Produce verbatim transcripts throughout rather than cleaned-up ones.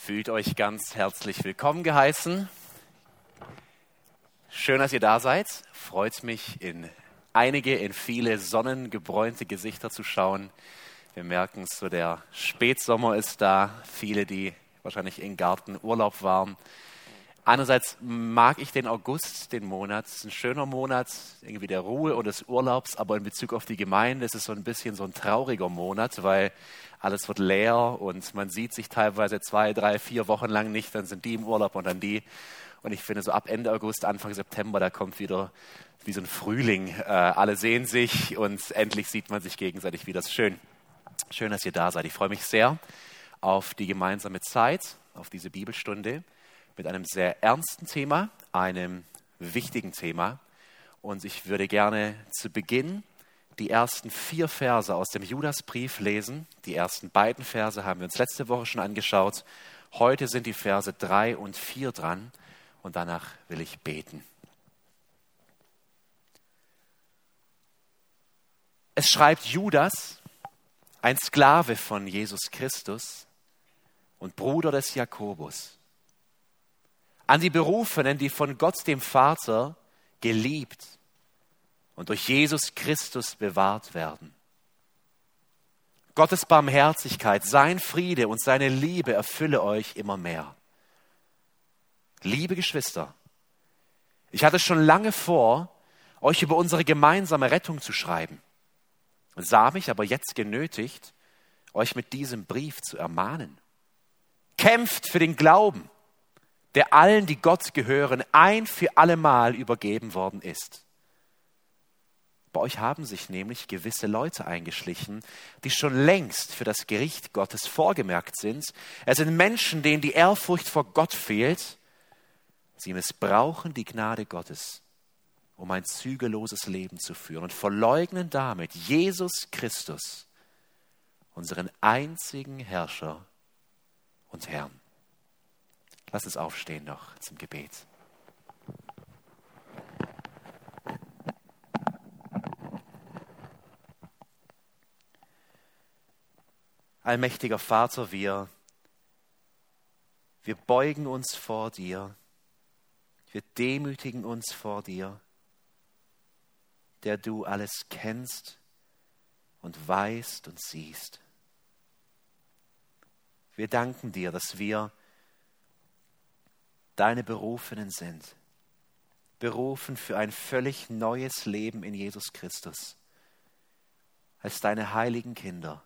Fühlt euch ganz herzlich willkommen geheißen. Schön, dass ihr da seid. Freut mich, in einige, in viele sonnengebräunte Gesichter zu schauen. Wir merken es, so der Spätsommer ist da. Viele, die wahrscheinlich im Garten Urlaub waren. Einerseits mag ich den August, den Monat. Es ist ein schöner Monat, irgendwie der Ruhe und des Urlaubs. Aber in Bezug auf die Gemeinde ist es so ein bisschen so ein trauriger Monat, weil alles wird leer und man sieht sich teilweise zwei, drei, vier Wochen lang nicht. Dann sind die im Urlaub und dann die. Und ich finde, so ab Ende August, Anfang September, da kommt wieder wie so ein Frühling. Äh, alle sehen sich und endlich sieht man sich gegenseitig wieder. Das ist schön. Schön, dass ihr da seid. Ich freue mich sehr auf die gemeinsame Zeit, auf diese Bibelstunde mit einem sehr ernsten Thema, einem wichtigen Thema. Und ich würde gerne zu Beginn die ersten vier Verse aus dem Judasbrief lesen. Die ersten beiden Verse haben wir uns letzte Woche schon angeschaut. Heute sind die Verse drei und vier dran und danach will ich beten. Es schreibt Judas, ein Sklave von Jesus Christus und Bruder des Jakobus, an die Berufenen, die von Gott dem Vater geliebt und durch Jesus Christus bewahrt werden. Gottes Barmherzigkeit, sein Friede und seine Liebe erfülle euch immer mehr. Liebe Geschwister, ich hatte schon lange vor, euch über unsere gemeinsame Rettung zu schreiben, sah mich aber jetzt genötigt, euch mit diesem Brief zu ermahnen. Kämpft für den Glauben, der allen, die Gott gehören, ein für allemal übergeben worden ist. Bei euch haben sich nämlich gewisse Leute eingeschlichen, die schon längst für das Gericht Gottes vorgemerkt sind. Es sind Menschen, denen die Ehrfurcht vor Gott fehlt. Sie missbrauchen die Gnade Gottes, um ein zügelloses Leben zu führen und verleugnen damit Jesus Christus, unseren einzigen Herrscher und Herrn. Lass uns aufstehen noch zum Gebet. Allmächtiger Vater, wir, wir beugen uns vor dir, wir demütigen uns vor dir, der du alles kennst und weißt und siehst. Wir danken dir, dass wir deine Berufenen sind, berufen für ein völlig neues Leben in Jesus Christus, als deine heiligen Kinder,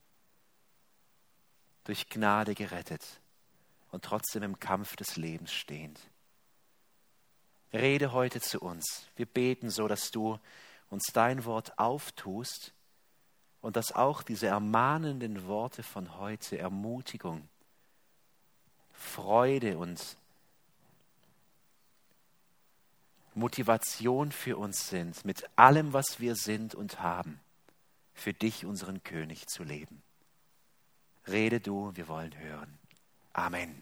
durch Gnade gerettet und trotzdem im Kampf des Lebens stehend. Rede heute zu uns. Wir beten so, dass du uns dein Wort auftust und dass auch diese ermahnenden Worte von heute Ermutigung, Freude und Motivation für uns sind, mit allem, was wir sind und haben, für dich, unseren König, zu leben. Rede du, wir wollen hören. Amen.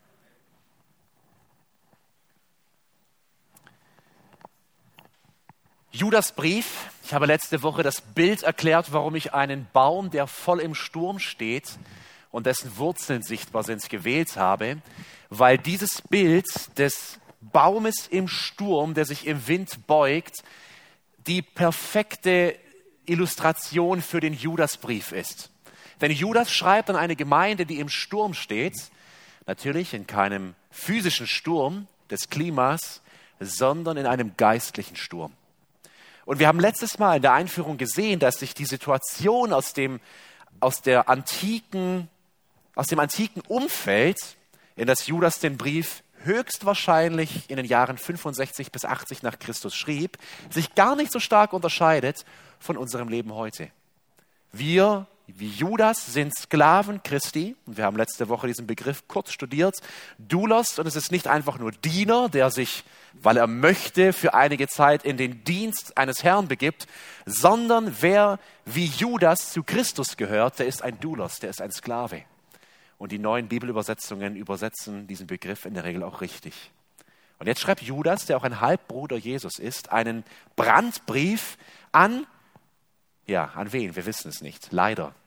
Judas Brief. Ich habe letzte Woche das Bild erklärt, warum ich einen Baum, der voll im Sturm steht und dessen Wurzeln sichtbar sind, gewählt habe, weil dieses Bild des Baumes im Sturm, der sich im Wind beugt, die perfekte Illustration für den Judasbrief ist. Denn Judas schreibt an eine Gemeinde, die im Sturm steht, natürlich in keinem physischen Sturm des Klimas, sondern in einem geistlichen Sturm. Und wir haben letztes Mal in der Einführung gesehen, dass sich die Situation aus dem, aus der antiken, aus dem antiken Umfeld, in das Judas den Brief höchstwahrscheinlich in den Jahren fünfundsechzig bis achtzig nach Christus schrieb, sich gar nicht so stark unterscheidet von unserem Leben heute. Wir, wie Judas, sind Sklaven Christi. Und wir haben letzte Woche diesen Begriff kurz studiert. Doulos, und es ist nicht einfach nur Diener, der sich, weil er möchte, für einige Zeit in den Dienst eines Herrn begibt, sondern wer wie Judas zu Christus gehört, der ist ein Doulos, der ist ein Sklave. Und die neuen Bibelübersetzungen übersetzen diesen Begriff in der Regel auch richtig. Und jetzt schreibt Judas, der auch ein Halbbruder Jesus ist, einen Brandbrief an, ja, an wen? Wir wissen es nicht, leider.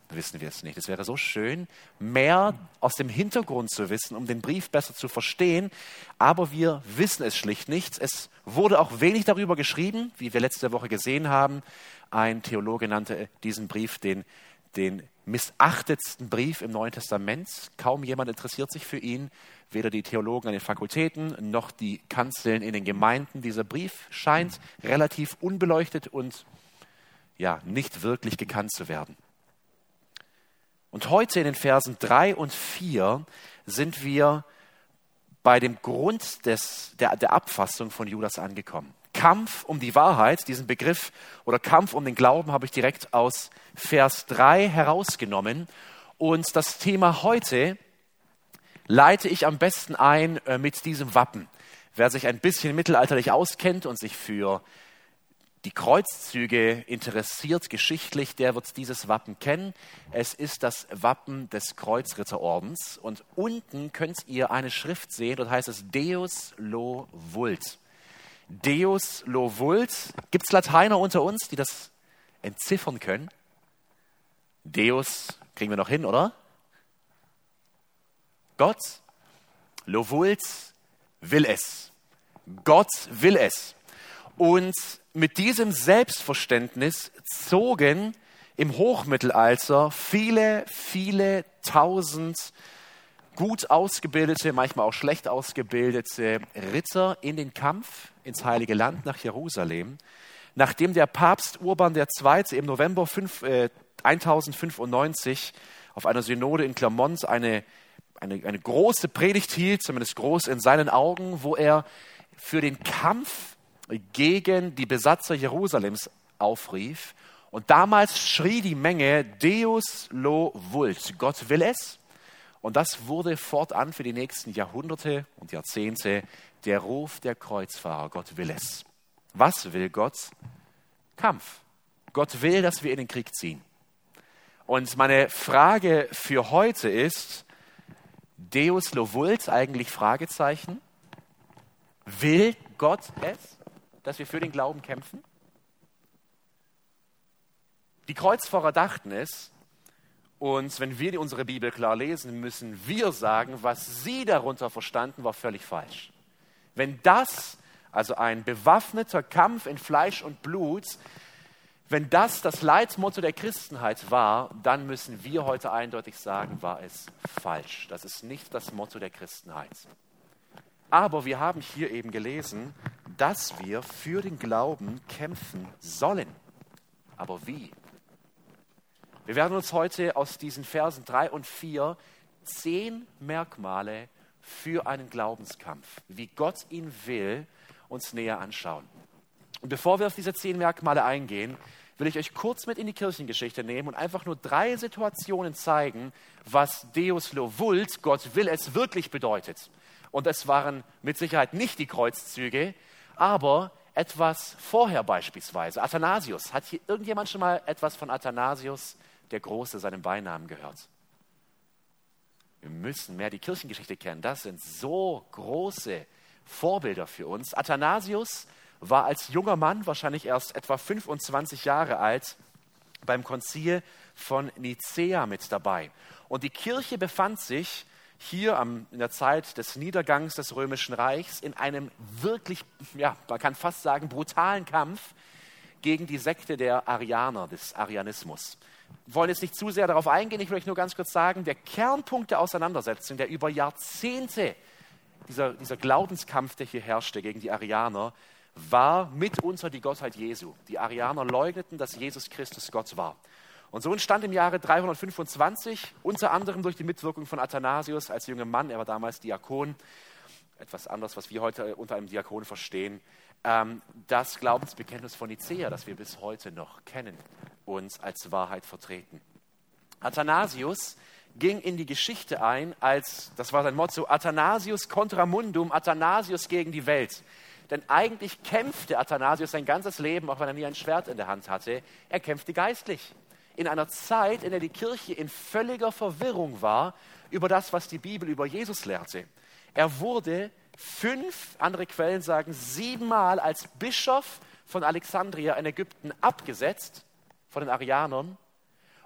wissen wir es nicht. Es wäre so schön, mehr aus dem Hintergrund zu wissen, um den Brief besser zu verstehen. Aber wir wissen es schlicht nicht. Es wurde auch wenig darüber geschrieben, wie wir letzte Woche gesehen haben. Ein Theologe nannte diesen Brief den, den missachtetsten Brief im Neuen Testament. Kaum jemand interessiert sich für ihn. Weder die Theologen an den Fakultäten noch die Kanzeln in den Gemeinden. Dieser Brief scheint relativ unbeleuchtet und ja, nicht wirklich gekannt zu werden. Und heute in den Versen drei und vier sind wir bei dem Grund des, der, der Abfassung von Judas angekommen. Kampf um die Wahrheit, diesen Begriff oder Kampf um den Glauben habe ich direkt aus Vers drei herausgenommen. Und das Thema heute leite ich am besten ein äh, mit diesem Wappen. Wer sich ein bisschen mittelalterlich auskennt und sich für die Kreuzzüge interessiert geschichtlich, der wird dieses Wappen kennen. Es ist das Wappen des Kreuzritterordens und unten könnt ihr eine Schrift sehen, dort heißt es Deus lo vult. Deus lo vult. Gibt es Lateiner unter uns, die das entziffern können? Deus kriegen wir noch hin, oder? Gott, lo vult, will es. Gott will es. Und mit diesem Selbstverständnis zogen im Hochmittelalter viele, viele tausend gut ausgebildete, manchmal auch schlecht ausgebildete Ritter in den Kampf ins Heilige Land nach Jerusalem, nachdem der Papst Urban der Zweite im November tausendfünfundneunzig auf einer Synode in Clermont eine, eine, eine große Predigt hielt, zumindest groß in seinen Augen, wo er für den Kampf gegen die Besatzer Jerusalems aufrief. Und damals schrie die Menge, Deus lo vult, Gott will es. Und das wurde fortan für die nächsten Jahrhunderte und Jahrzehnte der Ruf der Kreuzfahrer, Gott will es. Was will Gott? Kampf. Gott will, dass wir in den Krieg ziehen. Und meine Frage für heute ist, Deus lo vult, eigentlich Fragezeichen. Will Gott es, dass wir für den Glauben kämpfen? Die Kreuzfahrer dachten es, und wenn wir unsere Bibel klar lesen, müssen wir sagen, was sie darunter verstanden, war völlig falsch. Wenn das, also ein bewaffneter Kampf in Fleisch und Blut, wenn das das Leitmotto der Christenheit war, dann müssen wir heute eindeutig sagen, war es falsch. Das ist nicht das Motto der Christenheit. Aber wir haben hier eben gelesen, dass wir für den Glauben kämpfen sollen. Aber wie? Wir werden uns heute aus diesen Versen drei und vier zehn Merkmale für einen Glaubenskampf, wie Gott ihn will, uns näher anschauen. Und bevor wir auf diese zehn Merkmale eingehen, will ich euch kurz mit in die Kirchengeschichte nehmen und einfach nur drei Situationen zeigen, was Deus lo vult, Gott will es, wirklich bedeutet. Und es waren mit Sicherheit nicht die Kreuzzüge, aber etwas vorher beispielsweise. Athanasius. Hat hier irgendjemand schon mal etwas von Athanasius, der Große, seinem Beinamen gehört? Wir müssen mehr die Kirchengeschichte kennen. Das sind so große Vorbilder für uns. Athanasius war als junger Mann, wahrscheinlich erst etwa fünfundzwanzig Jahre alt, beim Konzil von Nicäa mit dabei. Und die Kirche befand sich hier am, in der Zeit des Niedergangs des Römischen Reichs in einem wirklich, ja, man kann fast sagen, brutalen Kampf gegen die Sekte der Arianer, des Arianismus. Wir wollen jetzt nicht zu sehr darauf eingehen, ich will euch nur ganz kurz sagen, der Kernpunkt der Auseinandersetzung, der über Jahrzehnte, dieser, dieser Glaubenskampf, der hier herrschte gegen die Arianer, war mitunter die Gottheit Jesu. Die Arianer leugneten, dass Jesus Christus Gott war. Und so entstand im Jahre dreihundertfünfundzwanzig, unter anderem durch die Mitwirkung von Athanasius als junger Mann, er war damals Diakon, etwas anderes, was wir heute unter einem Diakon verstehen, ähm, das Glaubensbekenntnis von Nicäa, das wir bis heute noch kennen, uns als Wahrheit vertreten. Athanasius ging in die Geschichte ein als, das war sein Motto, Athanasius contra mundum, Athanasius gegen die Welt. Denn eigentlich kämpfte Athanasius sein ganzes Leben, auch wenn er nie ein Schwert in der Hand hatte, er kämpfte geistlich. In einer Zeit, in der die Kirche in völliger Verwirrung war über das, was die Bibel über Jesus lehrte. Er wurde fünf, andere Quellen sagen siebenmal als Bischof von Alexandria in Ägypten abgesetzt von den Arianern.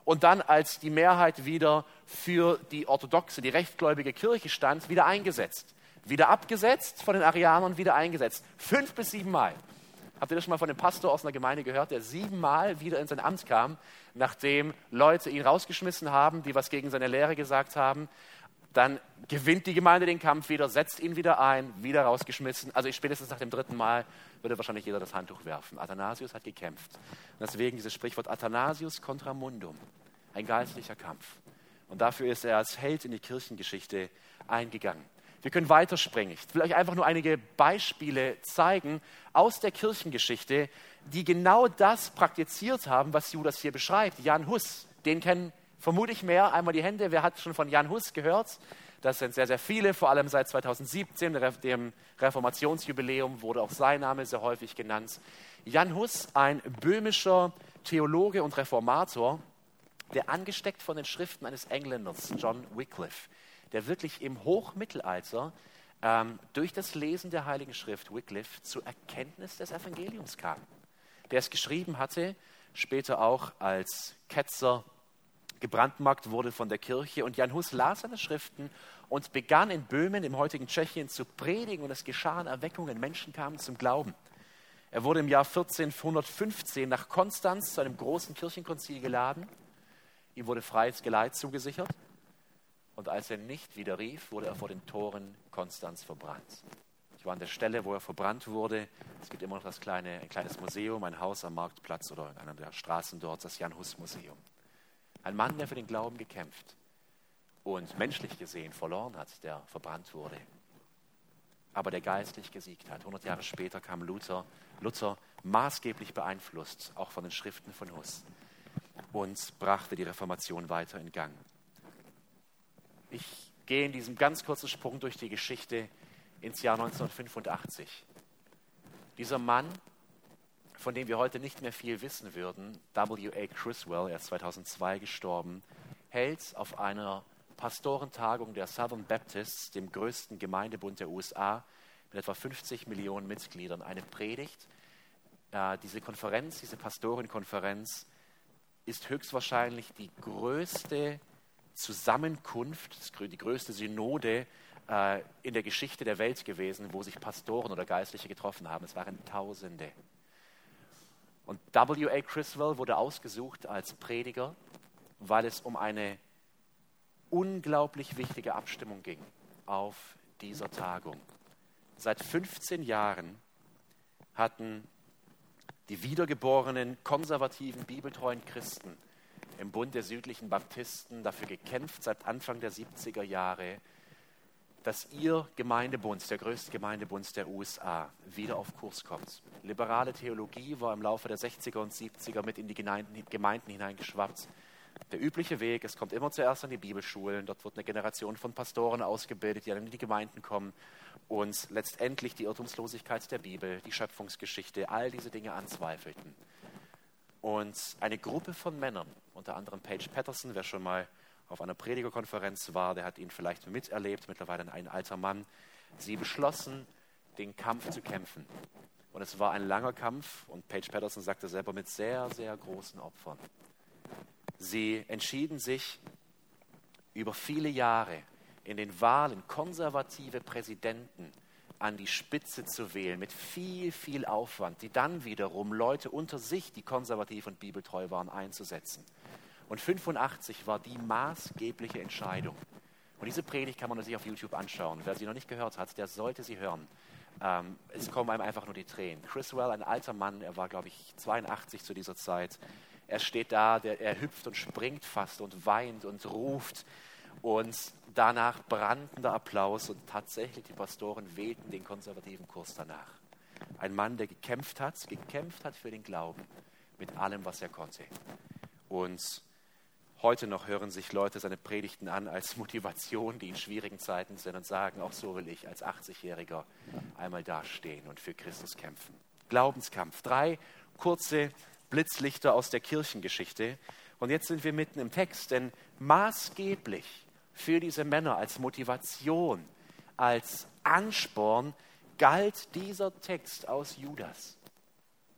und dann, als die Mehrheit wieder für die orthodoxe, die rechtgläubige Kirche stand, wieder eingesetzt. Wieder abgesetzt von den Arianern, wieder eingesetzt. Fünf bis sieben Mal. Habt ihr das schon mal von einem Pastor aus einer Gemeinde gehört, der siebenmal wieder in sein Amt kam, nachdem Leute ihn rausgeschmissen haben, die was gegen seine Lehre gesagt haben? Dann gewinnt die Gemeinde den Kampf wieder, setzt ihn wieder ein, wieder rausgeschmissen. Also spätestens nach dem dritten Mal würde wahrscheinlich jeder das Handtuch werfen. Athanasius hat gekämpft. Und deswegen dieses Sprichwort Athanasius contra mundum. Ein geistlicher Kampf. Und dafür ist er als Held in die Kirchengeschichte eingegangen. Wir können weiterspringen. Ich will euch einfach nur einige Beispiele zeigen aus der Kirchengeschichte, die genau das praktiziert haben, was Judas hier beschreibt. Jan Hus, den kennen vermutlich mehr. Einmal die Hände, wer hat schon von Jan Hus gehört? Das sind sehr, sehr viele, vor allem seit zweitausendsiebzehn, dem Reformationsjubiläum, wurde auch sein Name sehr häufig genannt. Jan Hus, ein böhmischer Theologe und Reformator, der angesteckt von den Schriften eines Engländers, John Wycliffe, der wirklich im Hochmittelalter ähm, durch das Lesen der Heiligen Schrift, Wycliffe, zur Erkenntnis des Evangeliums kam. Der es geschrieben hatte, später auch als Ketzer gebrandmarkt wurde von der Kirche. Und Jan Hus las seine Schriften und begann in Böhmen, im heutigen Tschechien, zu predigen. Und es geschahen Erweckungen, Menschen kamen zum Glauben. Er wurde im Jahr vierzehnhundertfünfzehn nach Konstanz zu einem großen Kirchenkonzil geladen. Ihm wurde freies Geleit zugesichert. Und als er nicht widerrief, wurde er vor den Toren Konstanz verbrannt. Ich war an der Stelle, wo er verbrannt wurde. Es gibt immer noch das kleine, ein kleines Museum, ein Haus am Marktplatz oder in einer der Straßen dort, das Jan-Hus-Museum. Ein Mann, der für den Glauben gekämpft und menschlich gesehen verloren hat, der verbrannt wurde, aber der geistlich gesiegt hat. hundert Jahre später kam Luther, Luther maßgeblich beeinflusst, auch von den Schriften von Hus, und brachte die Reformation weiter in Gang. Ich gehe in diesem ganz kurzen Sprung durch die Geschichte ins Jahr neunzehnhundertfünfundachtzig. Dieser Mann, von dem wir heute nicht mehr viel wissen würden, W A Criswell, er ist zweitausendzwei gestorben, hält auf einer Pastorentagung der Southern Baptists, dem größten Gemeindebund der U S A, mit etwa fünfzig Millionen Mitgliedern, eine Predigt. Äh, diese Konferenz, diese Pastorenkonferenz ist höchstwahrscheinlich die größte Zusammenkunft, die größte Synode äh, in der Geschichte der Welt gewesen, wo sich Pastoren oder Geistliche getroffen haben. Es waren Tausende. Und W A Criswell wurde ausgesucht als Prediger, weil es um eine unglaublich wichtige Abstimmung ging auf dieser Tagung. Seit fünfzehn Jahren hatten die wiedergeborenen, konservativen, bibeltreuen Christen im Bund der südlichen Baptisten dafür gekämpft, seit Anfang der siebziger Jahre, dass ihr Gemeindebund, der größte Gemeindebund der U S A, wieder auf Kurs kommt. Liberale Theologie war im Laufe der sechziger und siebziger mit in die Gemeinden hineingeschwappt. Der übliche Weg, es kommt immer zuerst an die Bibelschulen, dort wird eine Generation von Pastoren ausgebildet, die dann in die Gemeinden kommen und letztendlich die Irrtumslosigkeit der Bibel, die Schöpfungsgeschichte, all diese Dinge anzweifelten. Und eine Gruppe von Männern, unter anderem Paige Patterson, wer schon mal auf einer Predigerkonferenz war, der hat ihn vielleicht miterlebt, mittlerweile ein alter Mann. Sie beschlossen, den Kampf zu kämpfen. Und es war ein langer Kampf und Paige Patterson sagte selber mit sehr, sehr großen Opfern. Sie entschieden sich über viele Jahre in den Wahlen konservative Präsidenten an die Spitze zu wählen, mit viel, viel Aufwand, die dann wiederum Leute unter sich, die konservativ und bibeltreu waren, einzusetzen. Und fünfundachtzig war die maßgebliche Entscheidung. Und diese Predigt kann man sich auf YouTube anschauen. Wer sie noch nicht gehört hat, der sollte sie hören. Ähm, es kommen einem einfach nur die Tränen. Criswell, ein alter Mann, er war, glaube ich, zweiundachtzig zu dieser Zeit. Er steht da, der, er hüpft und springt fast und weint und ruft. Und danach brandender Applaus und tatsächlich die Pastoren wählten den konservativen Kurs danach. Ein Mann, der gekämpft hat, gekämpft hat für den Glauben mit allem, was er konnte. Und heute noch hören sich Leute seine Predigten an als Motivation, die in schwierigen Zeiten sind und sagen, auch so will ich als achtzigjähriger einmal dastehen und für Christus kämpfen. Glaubenskampf. Drei kurze Blitzlichter aus der Kirchengeschichte. Und jetzt sind wir mitten im Text, denn maßgeblich für diese Männer als Motivation, als Ansporn galt dieser Text aus Judas.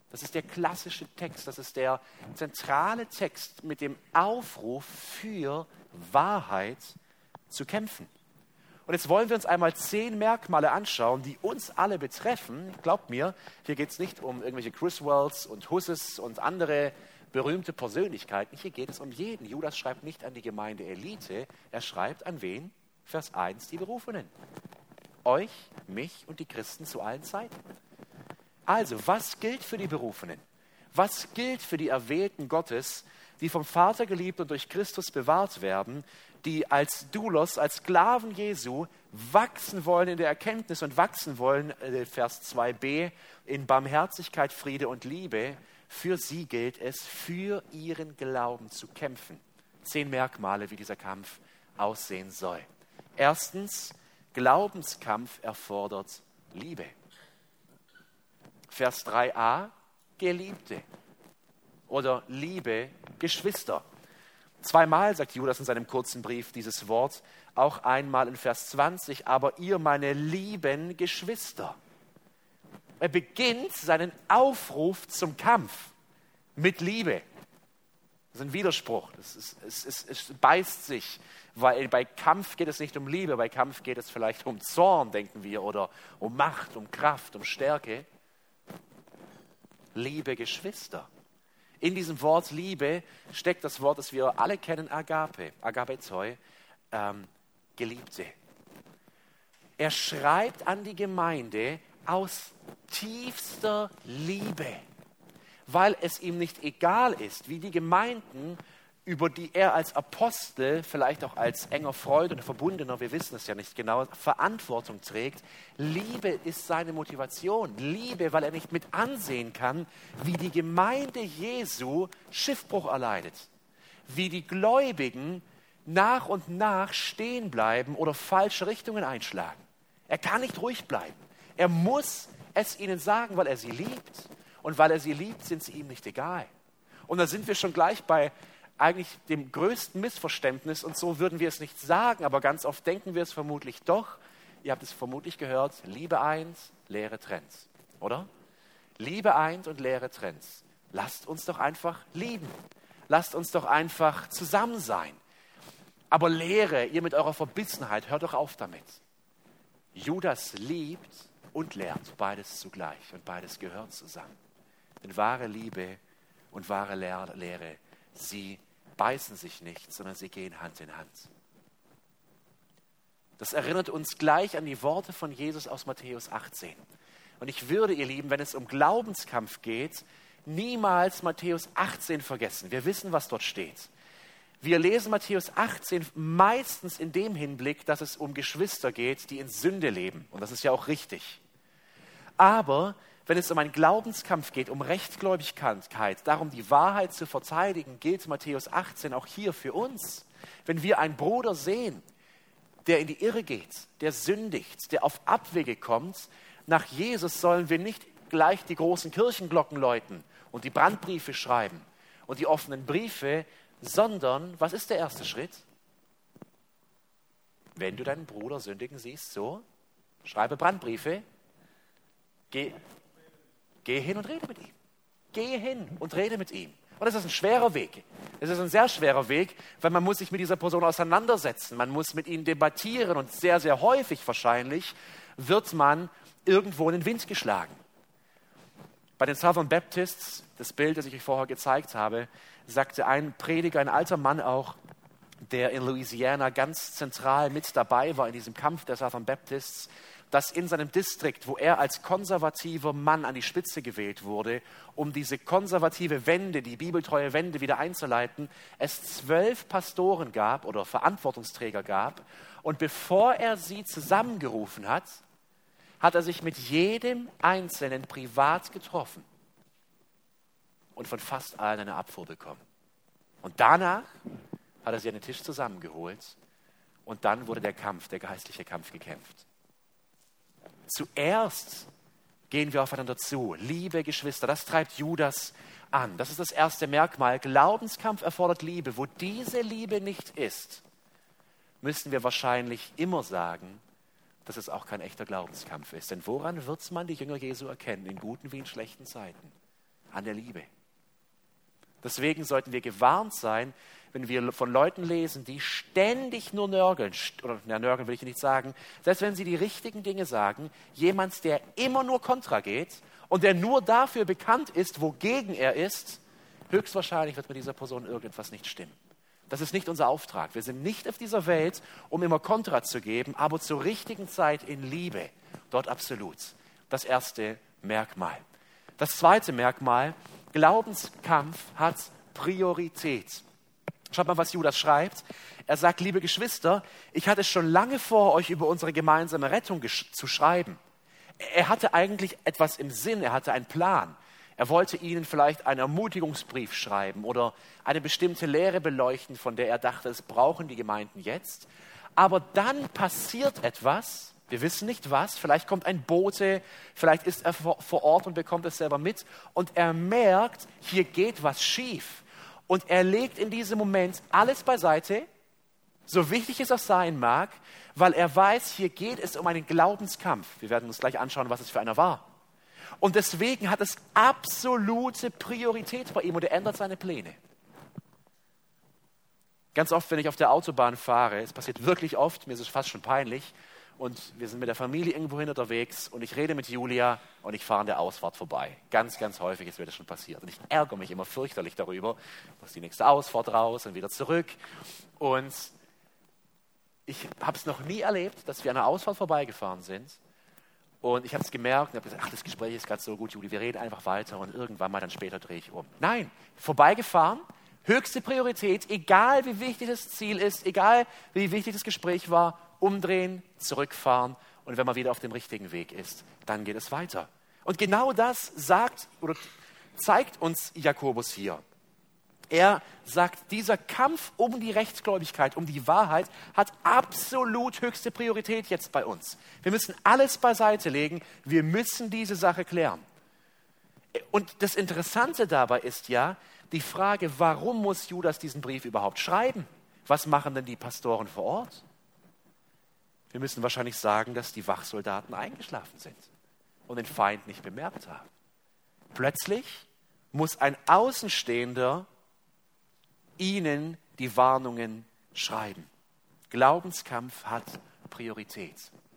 Das ist der klassische Text, das ist der zentrale Text mit dem Aufruf für Wahrheit zu kämpfen. Und jetzt wollen wir uns einmal zehn Merkmale anschauen, die uns alle betreffen. Glaubt mir, hier geht es nicht um irgendwelche Criswells und Husses und andere berühmte Persönlichkeiten. Hier geht es um jeden. Judas schreibt nicht an die Gemeindeelite, er schreibt an wen? Vers eins, die Berufenen. Euch, mich und die Christen zu allen Zeiten. Also, was gilt für die Berufenen? Was gilt für die Erwählten Gottes, die vom Vater geliebt und durch Christus bewahrt werden, die als Doulos, als Sklaven Jesu wachsen wollen in der Erkenntnis und wachsen wollen, Vers zwei b, in Barmherzigkeit, Friede und Liebe. Für sie gilt es, für ihren Glauben zu kämpfen. Zehn Merkmale, wie dieser Kampf aussehen soll. Erstens, Glaubenskampf erfordert Liebe. Vers drei a, Geliebte oder liebe Geschwister. Zweimal sagt Judas in seinem kurzen Brief dieses Wort, auch einmal in Vers zwanzig, aber ihr, meine lieben Geschwister. Er beginnt seinen Aufruf zum Kampf mit Liebe. Das ist ein Widerspruch, das ist, es, es, es beißt sich, weil bei Kampf geht es nicht um Liebe, bei Kampf geht es vielleicht um Zorn, denken wir, oder um Macht, um Kraft, um Stärke. Liebe Geschwister. In diesem Wort Liebe steckt das Wort, das wir alle kennen, Agape, Agapezoi, ähm, Geliebte. Er schreibt an die Gemeinde aus tiefster Liebe, weil es ihm nicht egal ist, wie die Gemeinden, über die er als Apostel, vielleicht auch als enger Freund und Verbundener, wir wissen es ja nicht genau, Verantwortung trägt. Liebe ist seine Motivation. Liebe, weil er nicht mit ansehen kann, wie die Gemeinde Jesu Schiffbruch erleidet. Wie die Gläubigen nach und nach stehen bleiben oder falsche Richtungen einschlagen. Er kann nicht ruhig bleiben. Er muss es ihnen sagen, weil er sie liebt. Und weil er sie liebt, sind sie ihm nicht egal. Und da sind wir schon gleich bei eigentlich dem größten Missverständnis, und so würden wir es nicht sagen, aber ganz oft denken wir es vermutlich doch. Ihr habt es vermutlich gehört, Liebe eint, Lehre trennt, oder? Liebe eint und Lehre trennt. Lasst uns doch einfach lieben. Lasst uns doch einfach zusammen sein. Aber Lehre, ihr mit eurer Verbissenheit, hört doch auf damit. Judas liebt und lehrt, beides zugleich, und beides gehört zusammen. Denn wahre Liebe und wahre Lehre, sie beißen sich nicht, sondern sie gehen Hand in Hand. Das erinnert uns gleich an die Worte von Jesus aus Matthäus achtzehn. Und ich würde, ihr Lieben, wenn es um Glaubenskampf geht, niemals Matthäus achtzehn vergessen. Wir wissen, was dort steht. Wir lesen Matthäus achtzehn meistens in dem Hinblick, dass es um Geschwister geht, die in Sünde leben. Und das ist ja auch richtig. Aber wenn es um einen Glaubenskampf geht, um Rechtgläubigkeit, darum die Wahrheit zu verteidigen, gilt Matthäus achtzehn auch hier für uns. Wenn wir einen Bruder sehen, der in die Irre geht, der sündigt, der auf Abwege kommt, nach Jesus sollen wir nicht gleich die großen Kirchenglocken läuten und die Brandbriefe schreiben und die offenen Briefe, sondern, was ist der erste Schritt? Wenn du deinen Bruder sündigen siehst, so, schreibe Brandbriefe, geh, geh hin und rede mit ihm. Geh hin und rede mit ihm. Und das ist ein schwerer Weg. Es ist ein sehr schwerer Weg, weil man muss sich mit dieser Person auseinandersetzen. Man muss mit ihnen debattieren und sehr, sehr häufig wahrscheinlich wird man irgendwo in den Wind geschlagen. Bei den Southern Baptists, das Bild, das ich euch vorher gezeigt habe, sagte ein Prediger, ein alter Mann auch, der in Louisiana ganz zentral mit dabei war in diesem Kampf der Southern Baptists, dass in seinem Distrikt, wo er als konservativer Mann an die Spitze gewählt wurde, um diese konservative Wende, die bibeltreue Wende wieder einzuleiten, es zwölf Pastoren gab oder Verantwortungsträger gab. Und bevor er sie zusammengerufen hat, hat er sich mit jedem Einzelnen privat getroffen und von fast allen eine Abfuhr bekommen. Und danach hat er sie an den Tisch zusammengeholt und dann wurde der Kampf, der geistliche Kampf gekämpft. Zuerst gehen wir aufeinander zu. Liebe Geschwister, das treibt Judas an. Das ist das erste Merkmal. Glaubenskampf erfordert Liebe. Wo diese Liebe nicht ist, müssen wir wahrscheinlich immer sagen, dass es auch kein echter Glaubenskampf ist. Denn woran wird man die Jünger Jesu erkennen, in guten wie in schlechten Zeiten? an der Liebe. Deswegen sollten wir gewarnt sein, wenn wir von Leuten lesen, die ständig nur nörgeln, oder na, nörgeln will ich nicht sagen, selbst wenn sie die richtigen Dinge sagen, jemand, der immer nur kontra geht und der nur dafür bekannt ist, wogegen er ist, höchstwahrscheinlich wird mit dieser Person irgendetwas nicht stimmen. Das ist nicht unser Auftrag. Wir sind nicht auf dieser Welt, um immer Kontra zu geben, aber zur richtigen Zeit in Liebe. Dort absolut. Das erste Merkmal. Das zweite Merkmal, Glaubenskampf hat Priorität. Schaut mal, was Judas schreibt. Er sagt, liebe Geschwister, ich hatte schon lange vor, euch über unsere gemeinsame Rettung gesch- zu schreiben. Er hatte eigentlich etwas im Sinn, er hatte einen Plan. Er wollte ihnen vielleicht einen Ermutigungsbrief schreiben oder eine bestimmte Lehre beleuchten, von der er dachte, es brauchen die Gemeinden jetzt. Aber dann passiert etwas, wir wissen nicht was, vielleicht kommt ein Bote, vielleicht ist er vor Ort und bekommt es selber mit und er merkt, hier geht was schief. Und er legt in diesem Moment alles beiseite, so wichtig es auch sein mag, weil er weiß, hier geht es um einen Glaubenskampf. Wir werden uns gleich anschauen, was es für einer war. Und deswegen hat es absolute Priorität bei ihm und er ändert seine Pläne. Ganz oft, wenn ich auf der Autobahn fahre, es passiert wirklich oft, mir ist es fast schon peinlich, und wir sind mit der Familie irgendwohin unterwegs und ich rede mit Julia und ich fahre an der Ausfahrt vorbei. Ganz, ganz häufig ist mir das schon passiert. Und ich ärgere mich immer fürchterlich darüber. Ich muss die nächste Ausfahrt raus und wieder zurück. Und ich habe es noch nie erlebt, dass wir an einer Ausfahrt vorbeigefahren sind. Und ich habe es gemerkt und habe gesagt, ach, das Gespräch ist gerade so gut, Juli, wir reden einfach weiter und irgendwann mal dann später drehe ich um. Nein, vorbeigefahren, höchste Priorität, egal wie wichtig das Ziel ist, egal wie wichtig das Gespräch war, umdrehen, zurückfahren und wenn man wieder auf dem richtigen Weg ist, dann geht es weiter. Und genau das sagt oder zeigt uns Jakobus hier. Er sagt, dieser Kampf um die Rechtsgläubigkeit, um die Wahrheit, hat absolut höchste Priorität jetzt bei uns. Wir müssen alles beiseite legen, wir müssen diese Sache klären. Und das Interessante dabei ist ja die Frage, warum muss Judas diesen Brief überhaupt schreiben? Was machen denn die Pastoren vor Ort? Wir müssen wahrscheinlich sagen, dass die Wachsoldaten eingeschlafen sind und den Feind nicht bemerkt haben. Plötzlich muss ein Außenstehender ihnen die Warnungen schreiben. Glaubenskampf hat Priorität.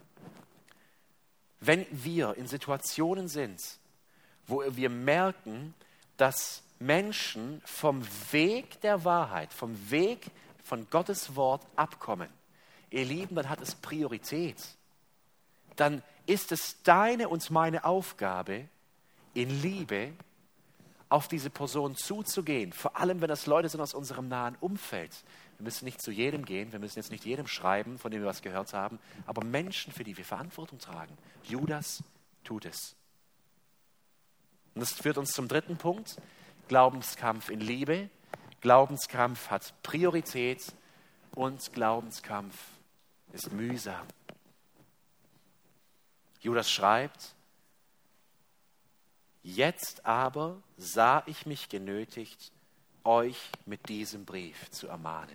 Wenn wir in Situationen sind, wo wir merken, dass Menschen vom Weg der Wahrheit, vom Weg von Gottes Wort abkommen, ihr Lieben, dann hat es Priorität. Dann ist es deine und meine Aufgabe, in Liebe auf diese Person zuzugehen. Vor allem, wenn das Leute sind aus unserem nahen Umfeld. Wir müssen nicht zu jedem gehen, wir müssen jetzt nicht jedem schreiben, von dem wir was gehört haben, aber Menschen, für die wir Verantwortung tragen. Judas tut es. Und das führt uns zum dritten Punkt. Glaubenskampf in Liebe. Glaubenskampf hat Priorität und Glaubenskampf ist mühsam. Judas schreibt, jetzt aber sah ich mich genötigt, euch mit diesem Brief zu ermahnen.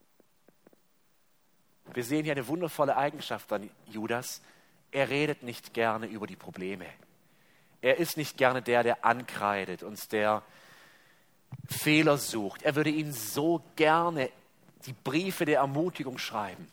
Wir sehen hier eine wundervolle Eigenschaft an Judas. Er redet nicht gerne über die Probleme. Er ist nicht gerne der, der ankreidet und der Fehler sucht. Er würde ihnen so gerne die Briefe der Ermutigung schreiben.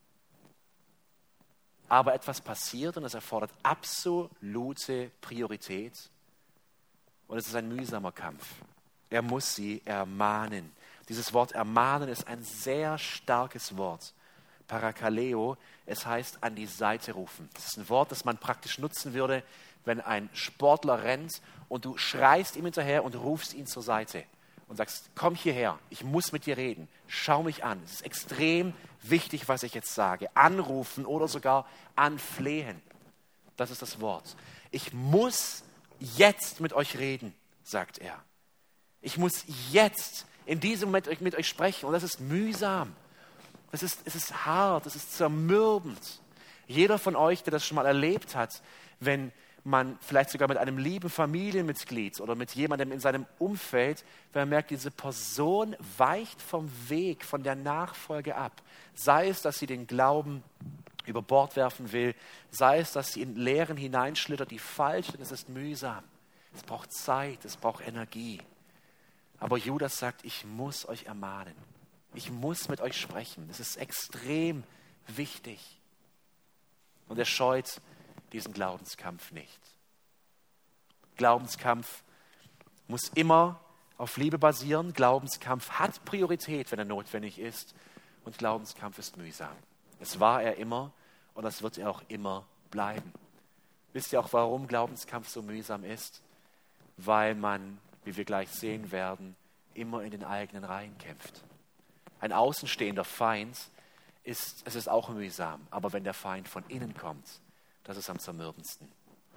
Aber etwas passiert und es erfordert absolute Priorität. Und es ist ein mühsamer Kampf. Er muss sie ermahnen. Dieses Wort ermahnen ist ein sehr starkes Wort. Parakaleo, es heißt an die Seite rufen. Das ist ein Wort, das man praktisch nutzen würde, wenn ein Sportler rennt und du schreist ihm hinterher und rufst ihn zur Seite und sagst, komm hierher, ich muss mit dir reden, schau mich an. Es ist extrem wichtig, was ich jetzt sage. Anrufen oder sogar anflehen. Das ist das Wort. Ich muss jetzt mit euch reden, sagt er. Ich muss jetzt in diesem Moment mit euch sprechen und das ist mühsam. Das ist, es ist hart, es ist zermürbend. Jeder von euch, der das schon mal erlebt hat, wenn man vielleicht sogar mit einem lieben Familienmitglied oder mit jemandem in seinem Umfeld, wenn man merkt, diese Person weicht vom Weg, von der Nachfolge ab. Sei es, dass sie den Glauben über Bord werfen will, sei es, dass sie in Lehren hineinschlittert, die falsch sind, es ist mühsam. Es braucht Zeit, es braucht Energie. Aber Judas sagt, ich muss euch ermahnen. Ich muss mit euch sprechen. Das ist extrem wichtig. Und er scheut diesen Glaubenskampf nicht. Glaubenskampf muss immer auf Liebe basieren. Glaubenskampf hat Priorität, wenn er notwendig ist. Und Glaubenskampf ist mühsam. Das war er immer und das wird er auch immer bleiben. Wisst ihr auch, warum Glaubenskampf so mühsam ist? Weil man, wie wir gleich sehen werden, immer in den eigenen Reihen kämpft. Ein außenstehender Feind ist, es ist auch mühsam, aber wenn der Feind von innen kommt, das ist am zermürbendsten.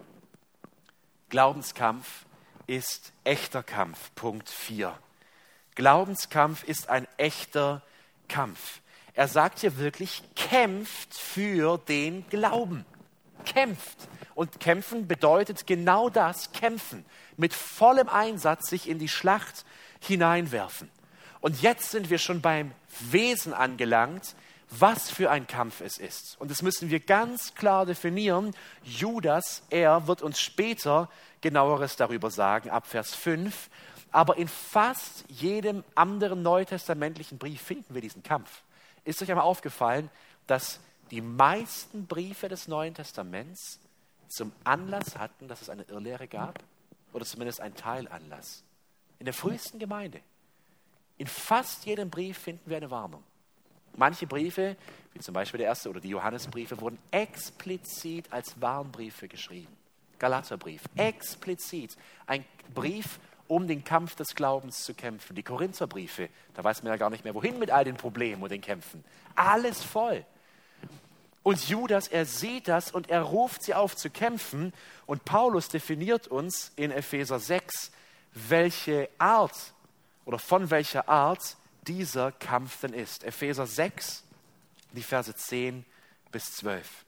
Glaubenskampf ist echter Kampf. Punkt vier. Glaubenskampf ist ein echter Kampf. Er sagt hier wirklich, kämpft für den Glauben. Kämpft. Und kämpfen bedeutet genau das, kämpfen. Mit vollem Einsatz sich in die Schlacht hineinwerfen. Und jetzt sind wir schon beim Wesen angelangt, was für ein Kampf es ist. Und das müssen wir ganz klar definieren. Judas, er wird uns später genaueres darüber sagen, ab Vers fünf. Aber in fast jedem anderen neutestamentlichen Brief finden wir diesen Kampf. Ist euch einmal aufgefallen, dass die meisten Briefe des Neuen Testaments zum Anlass hatten, dass es eine Irrlehre gab? Oder zumindest einen Teilanlass. In der frühesten Gemeinde. In fast jedem Brief finden wir eine Warnung. Manche Briefe, wie zum Beispiel der erste oder die Johannesbriefe, wurden explizit als Warnbriefe geschrieben. Galaterbrief, explizit. Ein Brief, um den Kampf des Glaubens zu kämpfen. Die Korintherbriefe, da weiß man ja gar nicht mehr, wohin mit all den Problemen und den Kämpfen. Alles voll. Und Judas, er sieht das und er ruft sie auf zu kämpfen. Und Paulus definiert uns in Epheser sechs, welche Art oder von welcher Art dieser Kampf denn ist. Epheser sechs, die Verse zehn bis zwölf.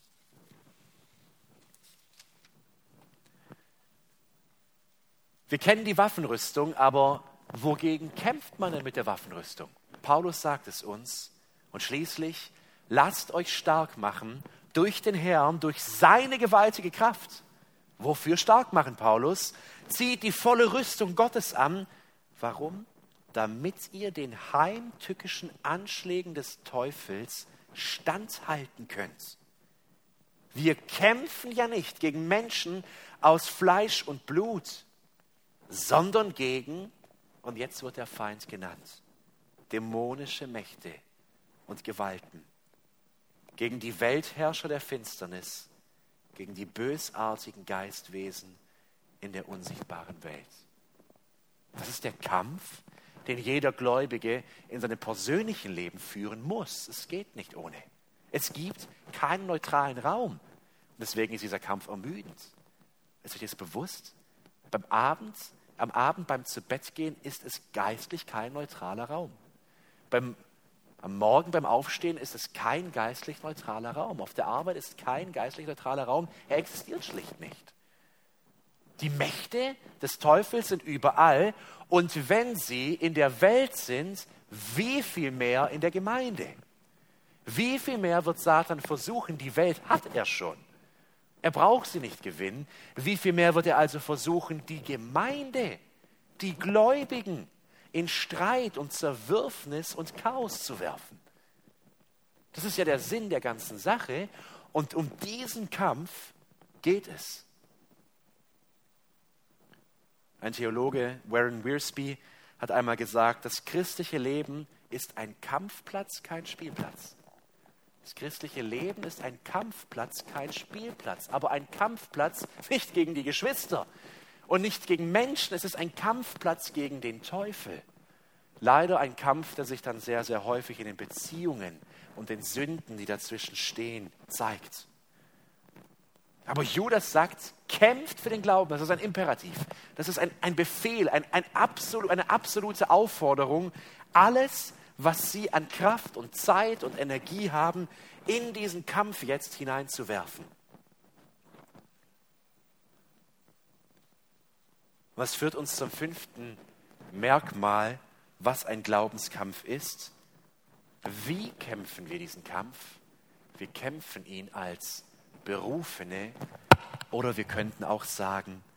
Wir kennen die Waffenrüstung, aber wogegen kämpft man denn mit der Waffenrüstung? Paulus sagt es uns. Und schließlich, lasst euch stark machen durch den Herrn, durch seine gewaltige Kraft. Wofür stark machen, Paulus? Zieht die volle Rüstung Gottes an. Warum? Damit ihr den heimtückischen Anschlägen des Teufels standhalten könnt. Wir kämpfen ja nicht gegen Menschen aus Fleisch und Blut, sondern gegen, und jetzt wird der Feind genannt, dämonische Mächte und Gewalten, gegen die Weltherrscher der Finsternis, gegen die bösartigen Geistwesen in der unsichtbaren Welt. Das ist der Kampf, den jeder Gläubige in seinem persönlichen Leben führen muss. Es geht nicht ohne. Es gibt keinen neutralen Raum. Deswegen ist dieser Kampf ermüdend. Ist euch das bewusst? Beim Abend, am Abend beim Zubettgehen ist es geistlich kein neutraler Raum. Beim, am Morgen beim Aufstehen ist es kein geistlich neutraler Raum. Auf der Arbeit ist kein geistlich neutraler Raum. Er existiert schlicht nicht. Die Mächte des Teufels sind überall und wenn sie in der Welt sind, wie viel mehr in der Gemeinde? Wie viel mehr wird Satan versuchen, die Welt hat er schon. Er braucht sie nicht gewinnen. Wie viel mehr wird er also versuchen, die Gemeinde, die Gläubigen in Streit und Zerwürfnis und Chaos zu werfen? Das ist ja der Sinn der ganzen Sache und um diesen Kampf geht es. Ein Theologe, Warren Wiersbe, hat einmal gesagt, das christliche Leben ist ein Kampfplatz, kein Spielplatz. Das christliche Leben ist ein Kampfplatz, kein Spielplatz, aber ein Kampfplatz nicht gegen die Geschwister und nicht gegen Menschen, es ist ein Kampfplatz gegen den Teufel. Leider ein Kampf, der sich dann sehr, sehr häufig in den Beziehungen und den Sünden, die dazwischen stehen, zeigt. Aber Judas sagt, kämpft für den Glauben. Das ist ein Imperativ. Das ist ein, ein Befehl, ein, ein absolut, eine absolute Aufforderung, alles, was sie an Kraft und Zeit und Energie haben, in diesen Kampf jetzt hineinzuwerfen. Was führt uns zum fünften Merkmal, was ein Glaubenskampf ist? Wie kämpfen wir diesen Kampf? Wir kämpfen ihn als Berufene oder wir könnten auch sagen,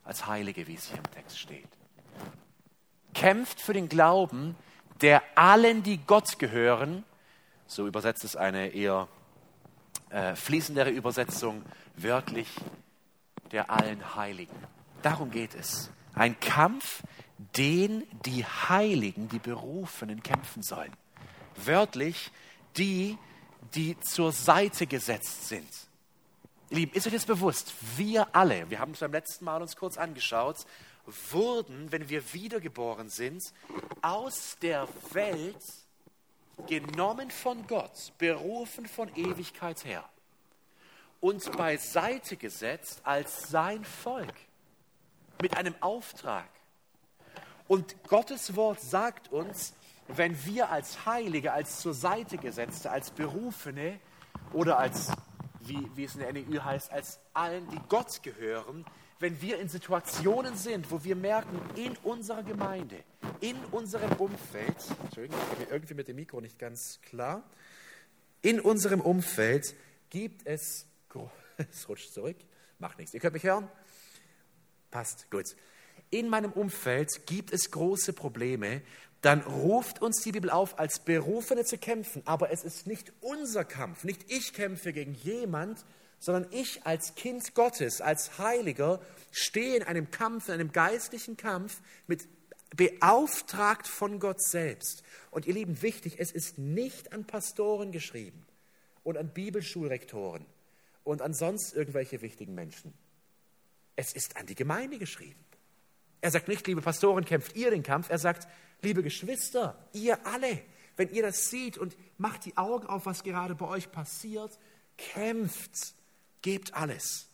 als Heilige, wie es hier im Text steht. Kämpft für den Glauben, der allen, die Gott gehören, so übersetzt es eine eher äh, fließendere Übersetzung, wörtlich, der allen Heiligen. Darum geht es. Ein Kampf, den die Heiligen, die Berufenen kämpfen sollen. Wörtlich, die, die zur Seite gesetzt sind. Ihr Lieben, ist euch das bewusst? Wir alle, wir haben es beim letzten Mal uns kurz angeschaut, wurden, wenn wir wiedergeboren sind, aus der Welt genommen von Gott, berufen von Ewigkeit her und beiseite gesetzt als sein Volk mit einem Auftrag. Und Gottes Wort sagt uns, wenn wir als Heilige, als zur Seite Gesetzte, als Berufene oder als, wie, wie es in der N E Ü heißt, als allen, die Gott gehören, wenn wir in Situationen sind, wo wir merken, in unserer Gemeinde, in unserem Umfeld, Entschuldigung, ich bin irgendwie mit dem Mikro nicht ganz klar, in unserem Umfeld gibt es, es rutscht zurück, macht nichts, ihr könnt mich hören? Passt, gut. In meinem Umfeld gibt es große Probleme, dann ruft uns die Bibel auf, als Berufene zu kämpfen. Aber es ist nicht unser Kampf, nicht ich kämpfe gegen jemand, sondern ich als Kind Gottes, als Heiliger, stehe in einem Kampf, in einem geistlichen Kampf, mit beauftragt von Gott selbst. Und ihr Lieben, wichtig, es ist nicht an Pastoren geschrieben und an Bibelschulrektoren und an sonst irgendwelche wichtigen Menschen. Es ist an die Gemeinde geschrieben. Er sagt nicht, liebe Pastoren, kämpft ihr den Kampf. Er sagt, liebe Geschwister, ihr alle, wenn ihr das seht und macht die Augen auf, was gerade bei euch passiert, kämpft, gebt alles.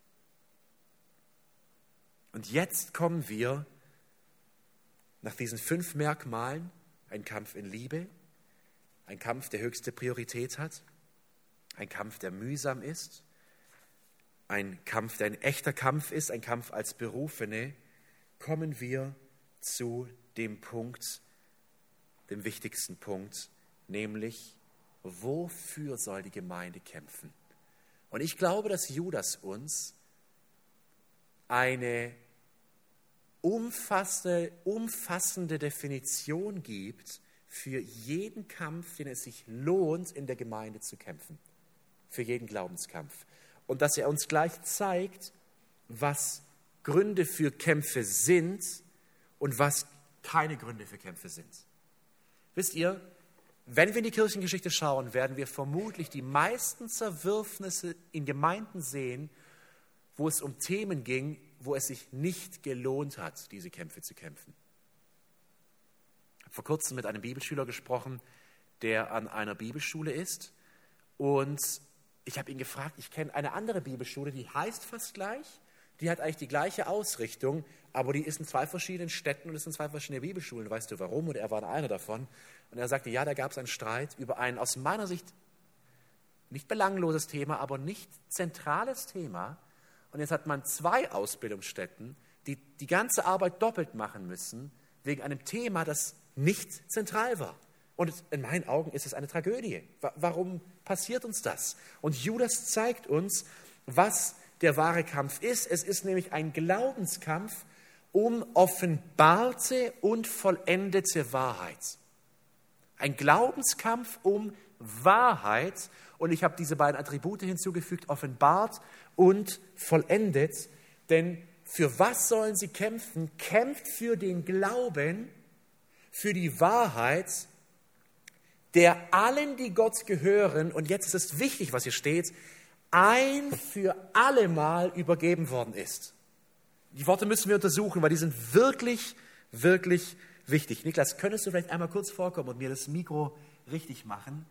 Und jetzt kommen wir nach diesen fünf Merkmalen, ein Kampf in Liebe, ein Kampf, der höchste Priorität hat, ein Kampf, der mühsam ist, ein Kampf, der ein echter Kampf ist, ein Kampf als Berufene, kommen wir zu dem Punkt, dem wichtigsten Punkt, nämlich, wofür soll die Gemeinde kämpfen? Und ich glaube, dass Judas uns eine umfassende, umfassende Definition gibt für jeden Kampf, den es sich lohnt, in der Gemeinde zu kämpfen. Für jeden Glaubenskampf. Und dass er uns gleich zeigt, was Gründe für Kämpfe sind und was keine Gründe für Kämpfe sind. Wisst ihr, wenn wir in die Kirchengeschichte schauen, werden wir vermutlich die meisten Zerwürfnisse in Gemeinden sehen, wo es um Themen ging, wo es sich nicht gelohnt hat, diese Kämpfe zu kämpfen. Ich habe vor kurzem mit einem Bibelschüler gesprochen, der an einer Bibelschule ist, und ich habe ihn gefragt, ich kenne eine andere Bibelschule, die heißt fast gleich, die hat eigentlich die gleiche Ausrichtung, aber die ist in zwei verschiedenen Städten und es sind zwei verschiedene Bibelschulen. Weißt du warum? Und er war einer davon. Und er sagte, ja, da gab es einen Streit über ein aus meiner Sicht nicht belangloses Thema, aber nicht zentrales Thema. Und jetzt hat man zwei Ausbildungsstätten, die die ganze Arbeit doppelt machen müssen, wegen einem Thema, das nicht zentral war. Und in meinen Augen ist es eine Tragödie. Warum passiert uns das? Und Judas zeigt uns, was der wahre Kampf ist. Es ist nämlich ein Glaubenskampf um offenbarte und vollendete Wahrheit. Ein Glaubenskampf um Wahrheit. Und ich habe diese beiden Attribute hinzugefügt, offenbart und vollendet. Denn für was sollen sie kämpfen? Kämpft für den Glauben, für die Wahrheit, der allen, die Gott gehören, und jetzt ist es wichtig, was hier steht, ein für allemal übergeben worden ist. Die Worte müssen wir untersuchen, weil die sind wirklich, wirklich wichtig. Niklas, könntest du vielleicht einmal kurz vorkommen und mir das Mikro richtig machen?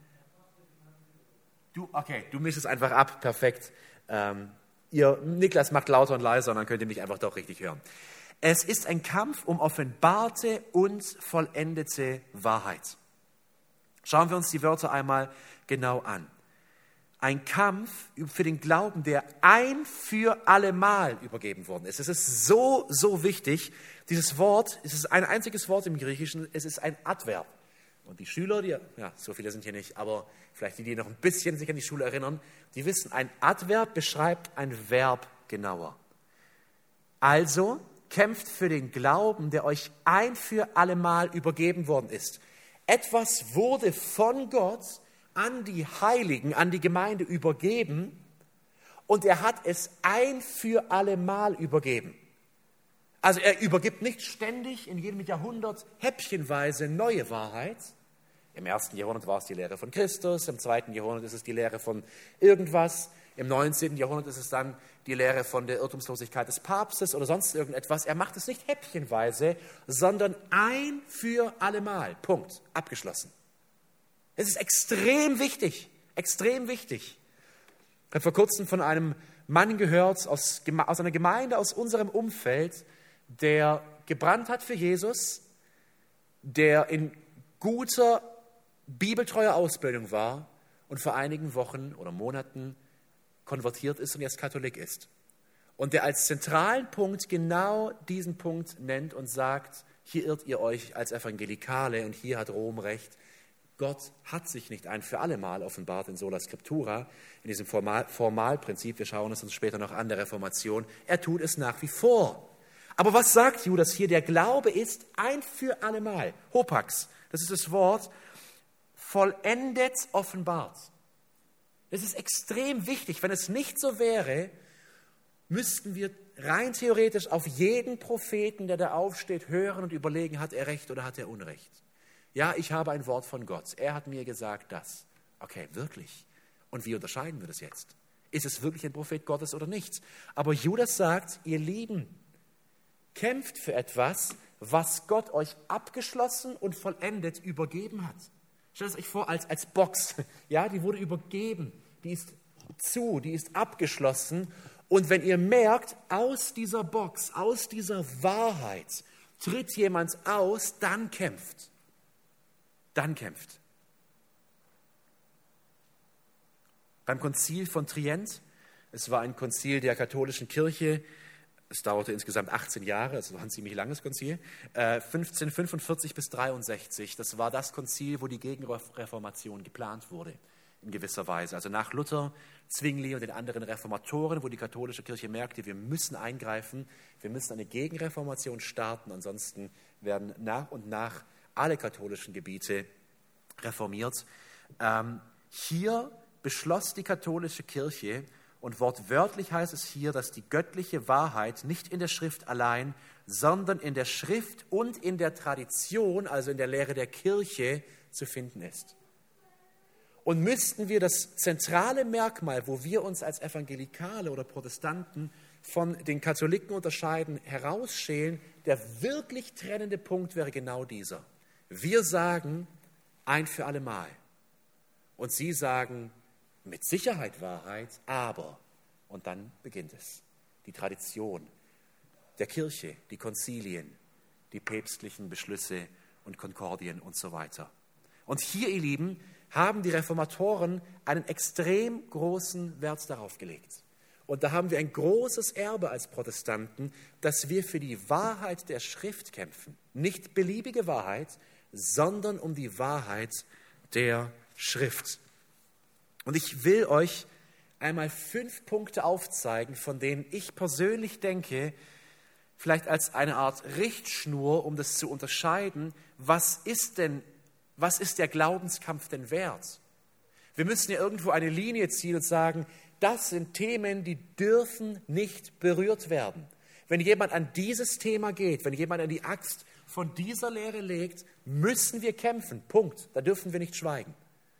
Du, okay, du mischst es einfach ab, perfekt. Ähm, ihr, Niklas macht lauter und leiser und dann könnt ihr mich einfach doch richtig hören. Es ist ein Kampf um offenbarte und vollendete Wahrheit. Schauen wir uns die Wörter einmal genau an. Ein Kampf für den Glauben, der ein für allemal übergeben worden ist. Es ist so, so wichtig. Dieses Wort, es ist ein einziges Wort im Griechischen, es ist ein Adverb. Und die Schüler, die, ja, so viele sind hier nicht, aber vielleicht die, die noch ein bisschen sich an die Schule erinnern, die wissen, ein Adverb beschreibt ein Verb genauer. Also kämpft für den Glauben, der euch ein für allemal übergeben worden ist. Etwas wurde von Gott an die Heiligen, an die Gemeinde übergeben und er hat es ein für allemal übergeben. Also er übergibt nicht ständig in jedem Jahrhundert häppchenweise neue Wahrheit. Im ersten Jahrhundert war es die Lehre von Christus, im zweiten Jahrhundert ist es die Lehre von irgendwas, im neunzehnten Jahrhundert ist es dann die Lehre von der Irrtumslosigkeit des Papstes oder sonst irgendetwas. Er macht es nicht häppchenweise, sondern ein für allemal. Punkt. Abgeschlossen. Es ist extrem wichtig, extrem wichtig. Ich habe vor kurzem von einem Mann gehört aus, aus einer Gemeinde aus unserem Umfeld, der gebrannt hat für Jesus, der in guter, bibeltreuer Ausbildung war und vor einigen Wochen oder Monaten konvertiert ist und jetzt Katholik ist. Und der als zentralen Punkt genau diesen Punkt nennt und sagt, hier irrt ihr euch als Evangelikale und hier hat Rom recht. Gott hat sich nicht ein für alle Mal offenbart in Sola Scriptura, in diesem Formal, Formalprinzip. Wir schauen es uns später noch an der Reformation. Er tut es nach wie vor. Aber was sagt Judas hier? Der Glaube ist ein für alle Mal. Hopax, das ist das Wort, vollendet offenbart. Das ist extrem wichtig. Wenn es nicht so wäre, müssten wir rein theoretisch auf jeden Propheten, der da aufsteht, hören und überlegen, hat er Recht oder hat er Unrecht? Ja, ich habe ein Wort von Gott. Er hat mir gesagt das. Okay, wirklich. Und wie unterscheiden wir das jetzt? Ist es wirklich ein Prophet Gottes oder nicht? Aber Judas sagt, ihr Lieben, kämpft für etwas, was Gott euch abgeschlossen und vollendet übergeben hat. Stellt es euch vor als, als Box. Ja, die wurde übergeben. Die ist zu, die ist abgeschlossen. Und wenn ihr merkt, aus dieser Box, aus dieser Wahrheit tritt jemand aus, dann kämpft. Dann kämpft. Beim Konzil von Trient, es war ein Konzil der katholischen Kirche, es dauerte insgesamt achtzehn Jahre, es war ein ziemlich langes Konzil, äh, fünfzehnhundertfünfundvierzig bis dreiundsechzig, das war das Konzil, wo die Gegenreformation geplant wurde, in gewisser Weise. Also nach Luther, Zwingli und den anderen Reformatoren, wo die katholische Kirche merkte, wir müssen eingreifen, wir müssen eine Gegenreformation starten, ansonsten werden nach und nach alle katholischen Gebiete reformiert. Ähm, hier beschloss die katholische Kirche, und wortwörtlich heißt es hier, dass die göttliche Wahrheit nicht in der Schrift allein, sondern in der Schrift und in der Tradition, also in der Lehre der Kirche, zu finden ist. Und müssten wir das zentrale Merkmal, wo wir uns als Evangelikale oder Protestanten von den Katholiken unterscheiden, herausschälen, der wirklich trennende Punkt wäre genau dieser. Wir sagen ein für alle Mal. Und sie sagen mit Sicherheit Wahrheit, aber, und dann beginnt es, die Tradition der Kirche, die Konzilien, die päpstlichen Beschlüsse und Konkordien und so weiter. Und hier, ihr Lieben, haben die Reformatoren einen extrem großen Wert darauf gelegt. Und da haben wir ein großes Erbe als Protestanten, dass wir für die Wahrheit der Schrift kämpfen. Nicht beliebige Wahrheit, sondern um die Wahrheit der Schrift. Und ich will euch einmal fünf Punkte aufzeigen, von denen ich persönlich denke, vielleicht als eine Art Richtschnur, um das zu unterscheiden, was ist denn, was ist der Glaubenskampf denn wert? Wir müssen ja irgendwo eine Linie ziehen und sagen, das sind Themen, die dürfen nicht berührt werden. Wenn jemand an dieses Thema geht, wenn jemand an die Axt von dieser Lehre legt, müssen wir kämpfen. Punkt. Da dürfen wir nicht schweigen.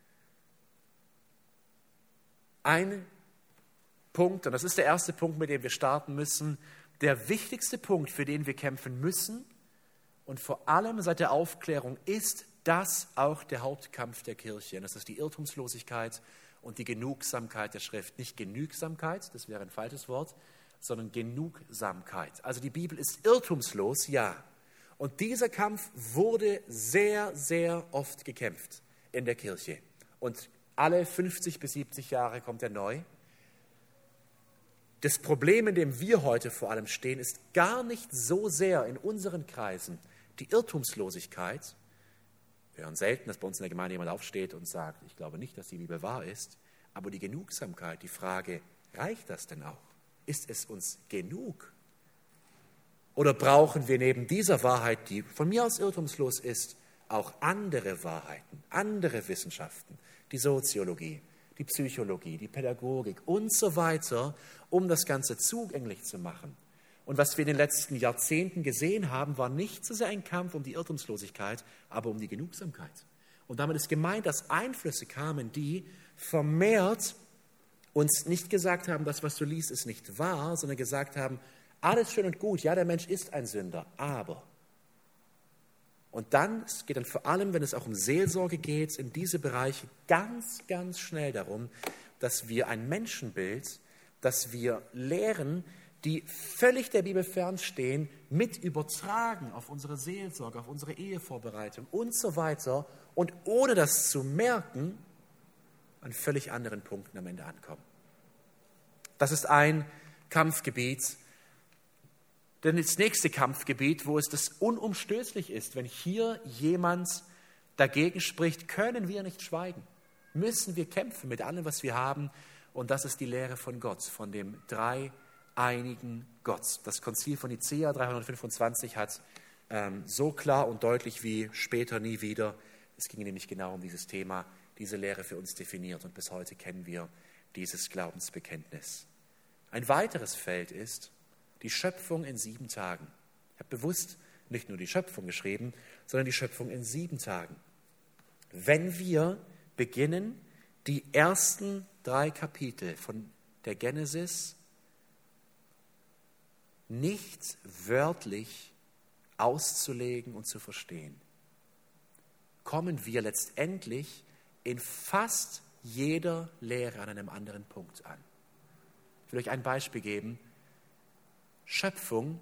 Ein Punkt, und das ist der erste Punkt, mit dem wir starten müssen, der wichtigste Punkt, für den wir kämpfen müssen und vor allem seit der Aufklärung ist das auch der Hauptkampf der Kirche. Und das ist die Irrtumslosigkeit und die Genugsamkeit der Schrift. Nicht Genügsamkeit, das wäre ein falsches Wort, sondern Genugsamkeit. Also die Bibel ist irrtumslos, ja. Und dieser Kampf wurde sehr, sehr oft gekämpft in der Kirche. Und alle fünfzig bis siebzig Jahre kommt er neu. Das Problem, in dem wir heute vor allem stehen, ist gar nicht so sehr in unseren Kreisen die Irrtumslosigkeit. Wir hören selten, dass bei uns in der Gemeinde jemand aufsteht und sagt, ich glaube nicht, dass die Bibel wahr ist, aber die Genugsamkeit, die Frage, reicht das denn auch? Ist es uns genug? Oder brauchen wir neben dieser Wahrheit, die von mir aus irrtumslos ist, auch andere Wahrheiten, andere Wissenschaften, die Soziologie, die Psychologie, die Pädagogik und so weiter, um das Ganze zugänglich zu machen? Und was wir in den letzten Jahrzehnten gesehen haben, war nicht so sehr ein Kampf um die Irrtumslosigkeit, aber um die Genugsamkeit. Und damit ist gemeint, dass Einflüsse kamen, die vermehrt uns nicht gesagt haben, das, was du liest, ist nicht wahr, sondern gesagt haben, alles schön und gut, ja, der Mensch ist ein Sünder, aber. Und dann, es geht dann vor allem, wenn es auch um Seelsorge geht, in diese Bereiche ganz, ganz schnell darum, dass wir ein Menschenbild, dass wir Lehren, die völlig der Bibel fernstehen, mit übertragen auf unsere Seelsorge, auf unsere Ehevorbereitung und so weiter und ohne das zu merken, an völlig anderen Punkten am Ende ankommen. Das ist ein Kampfgebiet. Denn das nächste Kampfgebiet, wo es das unumstößlich ist, wenn hier jemand dagegen spricht, können wir nicht schweigen. Müssen wir kämpfen mit allem, was wir haben. Und das ist die Lehre von Gott, von dem dreieinigen Gott. Das Konzil von Nicäa dreihundertfünfundzwanzig hat ähm, so klar und deutlich wie später nie wieder, es ging nämlich genau um dieses Thema, diese Lehre für uns definiert. Und bis heute kennen wir dieses Glaubensbekenntnis. Ein weiteres Feld ist die Schöpfung in sieben Tagen. Ich habe bewusst nicht nur die Schöpfung geschrieben, sondern die Schöpfung in sieben Tagen. Wenn wir beginnen, die ersten drei Kapitel von der Genesis nicht wörtlich auszulegen und zu verstehen, kommen wir letztendlich in fast jeder Lehre an einem anderen Punkt an. Ich will euch ein Beispiel geben. Schöpfung,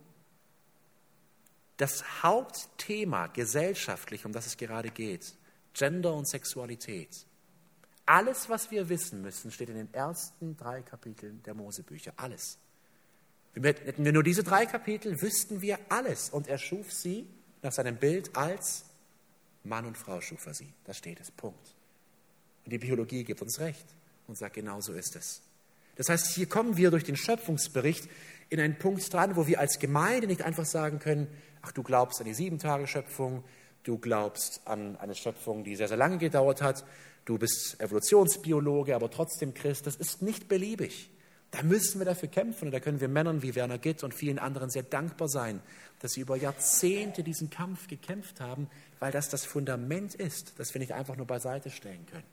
das Hauptthema gesellschaftlich, um das es gerade geht, Gender und Sexualität. Alles, was wir wissen müssen, steht in den ersten drei Kapiteln der Mosebücher. Alles. Hätten wir nur diese drei Kapitel, wüssten wir alles. Und er schuf sie nach seinem Bild als Mann und Frau schuf er sie. Da steht es, Punkt. Und die Biologie gibt uns recht und sagt, genau so ist es. Das heißt, hier kommen wir durch den Schöpfungsbericht in einen Punkt dran, wo wir als Gemeinde nicht einfach sagen können, ach, du glaubst an die Sieben-Tage-Schöpfung, du glaubst an eine Schöpfung, die sehr, sehr lange gedauert hat, du bist Evolutionsbiologe, aber trotzdem Christ. Das ist nicht beliebig. Da müssen wir dafür kämpfen und da können wir Männern wie Werner Gitt und vielen anderen sehr dankbar sein, dass sie über Jahrzehnte diesen Kampf gekämpft haben, weil das das Fundament ist, das wir nicht einfach nur beiseite stellen können.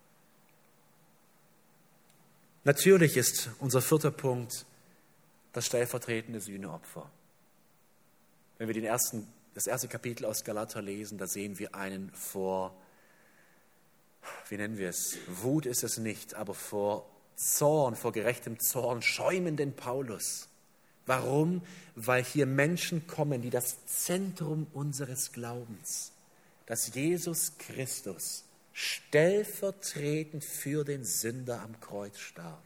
Natürlich ist unser vierter Punkt das stellvertretende Sühneopfer. Wenn wir den ersten, das erste Kapitel aus Galater lesen, da sehen wir einen vor, wie nennen wir es, Wut ist es nicht, aber vor Zorn, vor gerechtem Zorn, schäumenden Paulus. Warum? Weil hier Menschen kommen, die das Zentrum unseres Glaubens, dass Jesus Christus stellvertretend für den Sünder am Kreuz starb.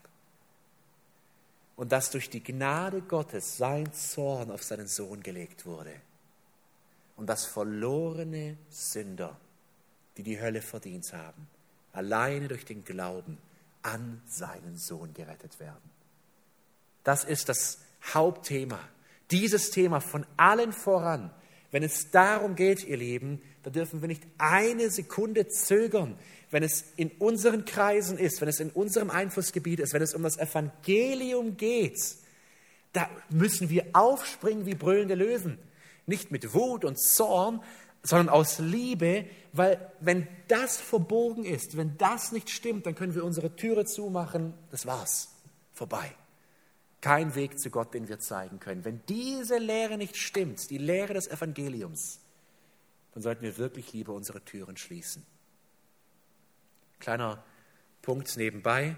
Und dass durch die Gnade Gottes sein Zorn auf seinen Sohn gelegt wurde. Und dass verlorene Sünder, die die Hölle verdient haben, alleine durch den Glauben an seinen Sohn gerettet werden. Das ist das Hauptthema. Dieses Thema von allen voran. Wenn es darum geht, ihr Lieben, da dürfen wir nicht eine Sekunde zögern. Wenn es in unseren Kreisen ist, wenn es in unserem Einflussgebiet ist, wenn es um das Evangelium geht, da müssen wir aufspringen wie brüllende Löwen. Nicht mit Wut und Zorn, sondern aus Liebe, weil wenn das verborgen ist, wenn das nicht stimmt, dann können wir unsere Türe zumachen, das war's, vorbei. Kein Weg zu Gott, den wir zeigen können. Wenn diese Lehre nicht stimmt, die Lehre des Evangeliums, dann sollten wir wirklich lieber unsere Türen schließen. Kleiner Punkt nebenbei.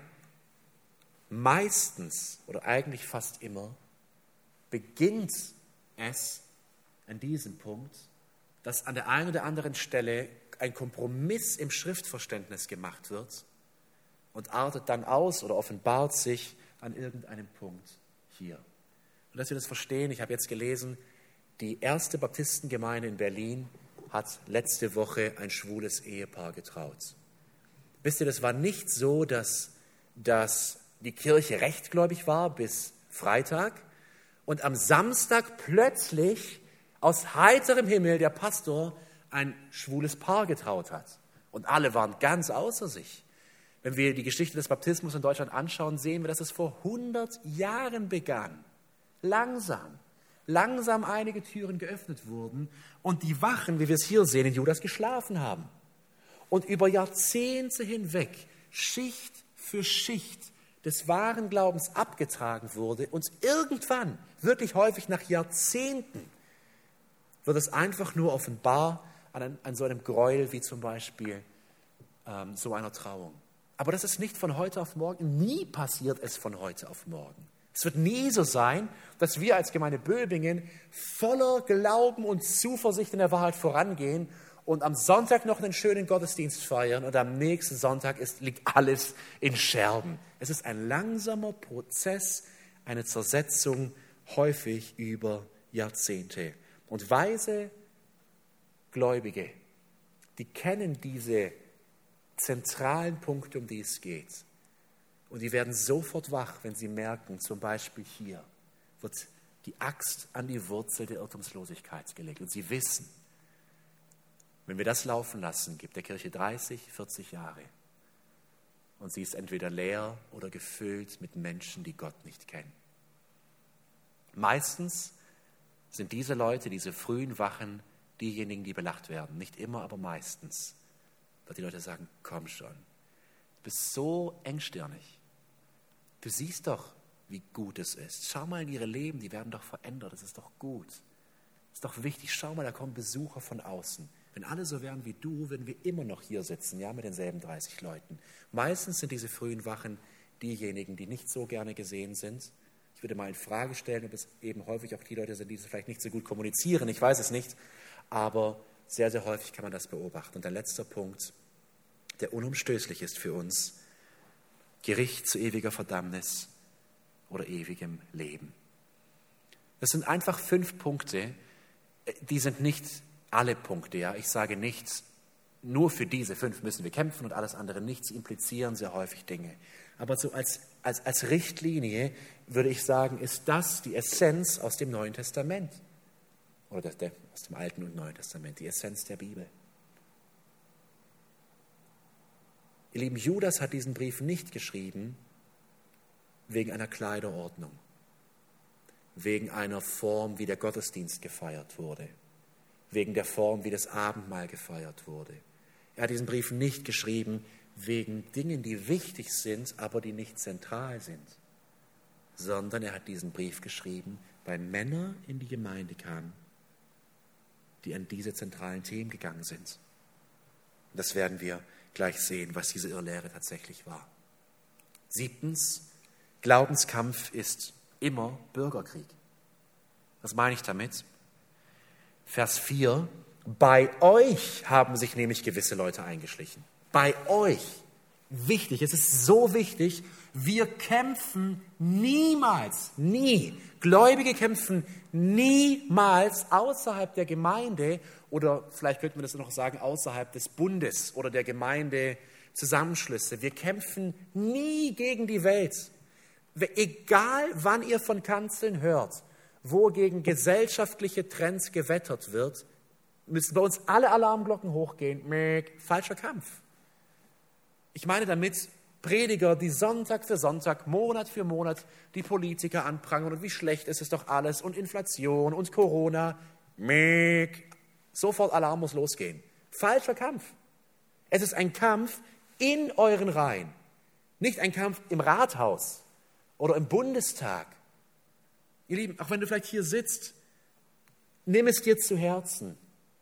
Meistens oder eigentlich fast immer beginnt es an diesem Punkt, dass an der einen oder anderen Stelle ein Kompromiss im Schriftverständnis gemacht wird und artet dann aus oder offenbart sich an irgendeinem Punkt hier. Und dass wir das verstehen, ich habe jetzt gelesen, die erste Baptistengemeinde in Berlin hat letzte Woche ein schwules Ehepaar getraut. Wisst ihr, das war nicht so, dass, dass die Kirche rechtgläubig war bis Freitag Und am Samstag plötzlich aus heiterem Himmel der Pastor ein schwules Paar getraut hat. Und alle waren ganz außer sich. Wenn wir die Geschichte des Baptismus in Deutschland anschauen, sehen wir, dass es vor hundert Jahren begann. Langsam, langsam einige Türen geöffnet wurden und die Wachen, wie wir es hier sehen, in Judas geschlafen haben. Und über Jahrzehnte hinweg, Schicht für Schicht des wahren Glaubens abgetragen wurde und irgendwann, wirklich häufig nach Jahrzehnten, wird es einfach nur offenbar an, an so einem Gräuel wie zum Beispiel ähm, so einer Trauung. Aber das ist nicht von heute auf morgen, nie passiert es von heute auf morgen. Es wird nie so sein, dass wir als Gemeinde Böbingen voller Glauben und Zuversicht in der Wahrheit vorangehen und am Sonntag noch einen schönen Gottesdienst feiern und am nächsten Sonntag ist, liegt alles in Scherben. Es ist ein langsamer Prozess, eine Zersetzung, häufig über Jahrzehnte. Und weise Gläubige, die kennen diese zentralen Punkte, um die es geht. Und die werden sofort wach, wenn sie merken, zum Beispiel hier wird die Axt an die Wurzel der Irrtumslosigkeit gelegt. Und sie wissen, wenn wir das laufen lassen, gibt der Kirche dreißig, vierzig Jahre. Und sie ist entweder leer oder gefüllt mit Menschen, die Gott nicht kennen. Meistens sind diese Leute, diese frühen Wachen, diejenigen, die belacht werden. Nicht immer, aber meistens. Weil die Leute sagen, komm schon, du bist so engstirnig. Du siehst doch, wie gut es ist. Schau mal in ihre Leben, die werden doch verändert. Das ist doch gut. Das ist doch wichtig. Schau mal, da kommen Besucher von außen. Wenn alle so wären wie du, würden wir immer noch hier sitzen, ja, mit denselben dreißig Leuten. Meistens sind diese frühen Wachen diejenigen, die nicht so gerne gesehen sind. Ich würde mal in Frage stellen, ob es eben häufig auch die Leute sind, die vielleicht nicht so gut kommunizieren. Ich weiß es nicht, aber sehr, sehr häufig kann man das beobachten. Und der letzte Punkt, der unumstößlich ist für uns: Gericht zu ewiger Verdammnis oder ewigem Leben. Das sind einfach fünf Punkte, die sind nicht alle Punkte. Ja? Ich sage nicht, nur für diese fünf müssen wir kämpfen und alles andere nicht. Sie implizieren sehr häufig Dinge. Aber so als, als, als Richtlinie würde ich sagen, ist das die Essenz aus dem Neuen Testament. Oder der, der, aus dem Alten und Neuen Testament, die Essenz der Bibel. Ihr Lieben, Judas hat diesen Brief nicht geschrieben wegen einer Kleiderordnung, wegen einer Form, wie der Gottesdienst gefeiert wurde, wegen der Form, wie das Abendmahl gefeiert wurde. Er hat diesen Brief nicht geschrieben wegen Dingen, die wichtig sind, aber die nicht zentral sind, sondern er hat diesen Brief geschrieben, weil Männer in die Gemeinde kamen, die an diese zentralen Themen gegangen sind. Das werden wir gleich sehen, was diese Irrlehre tatsächlich war. Siebtens, Glaubenskampf ist immer Bürgerkrieg. Was meine ich damit? Vers vier, bei euch haben sich nämlich gewisse Leute eingeschlichen. Bei euch. Wichtig, es ist so wichtig, wir kämpfen niemals, nie. Gläubige kämpfen niemals außerhalb der Gemeinde oder vielleicht könnten wir das noch sagen, außerhalb des Bundes oder der Gemeindezusammenschlüsse. Wir kämpfen nie gegen die Welt. Egal, wann ihr von Kanzeln hört, wo gegen gesellschaftliche Trends gewettert wird, müssen bei uns alle Alarmglocken hochgehen. Falscher Kampf. Ich meine damit Prediger, die Sonntag für Sonntag, Monat für Monat die Politiker anprangern und wie schlecht ist es doch alles und Inflation und Corona. Sofort Alarm muss losgehen. Falscher Kampf. Es ist ein Kampf in euren Reihen, nicht ein Kampf im Rathaus oder im Bundestag. Ihr Lieben, auch wenn du vielleicht hier sitzt, nimm es dir zu Herzen.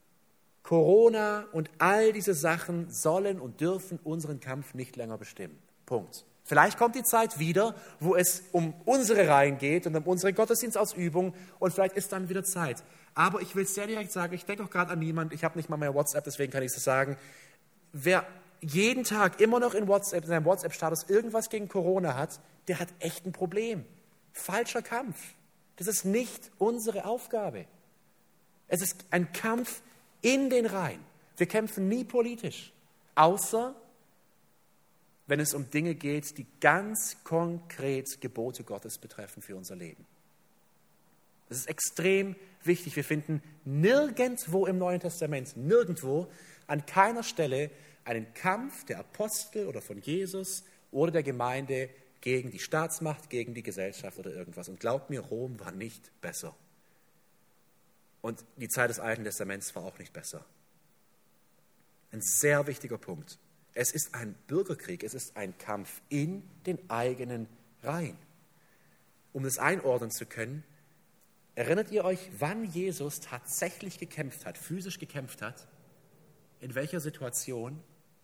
Corona und all diese Sachen sollen und dürfen unseren Kampf nicht länger bestimmen. Punkt. Vielleicht kommt die Zeit wieder, wo es um unsere Reihen geht und um unsere Gottesdienstausübung und vielleicht ist dann wieder Zeit. Aber ich will es sehr direkt sagen, ich denke auch gerade an niemanden, ich habe nicht mal mehr WhatsApp, deswegen kann ich es sagen. Wer jeden Tag immer noch in WhatsApp, in seinem WhatsApp-Status irgendwas gegen Corona hat, der hat echt ein Problem. Falscher Kampf. Das ist nicht unsere Aufgabe. Es ist ein Kampf in den Reihen. Wir kämpfen nie politisch, außer wenn es um Dinge geht, die ganz konkret Gebote Gottes betreffen für unser Leben. Das ist extrem wichtig. Wir finden nirgendwo im Neuen Testament, nirgendwo, an keiner Stelle einen Kampf der Apostel oder von Jesus oder der Gemeinde gegen die Staatsmacht, gegen die Gesellschaft oder irgendwas. Und glaubt mir, Rom war nicht besser. Und die Zeit des Alten Testaments war auch nicht besser. Ein sehr wichtiger Punkt. Es ist ein Bürgerkrieg, es ist ein Kampf in den eigenen Reihen. Um das einordnen zu können, erinnert ihr euch, wann Jesus tatsächlich gekämpft hat, physisch gekämpft hat? In welcher Situation?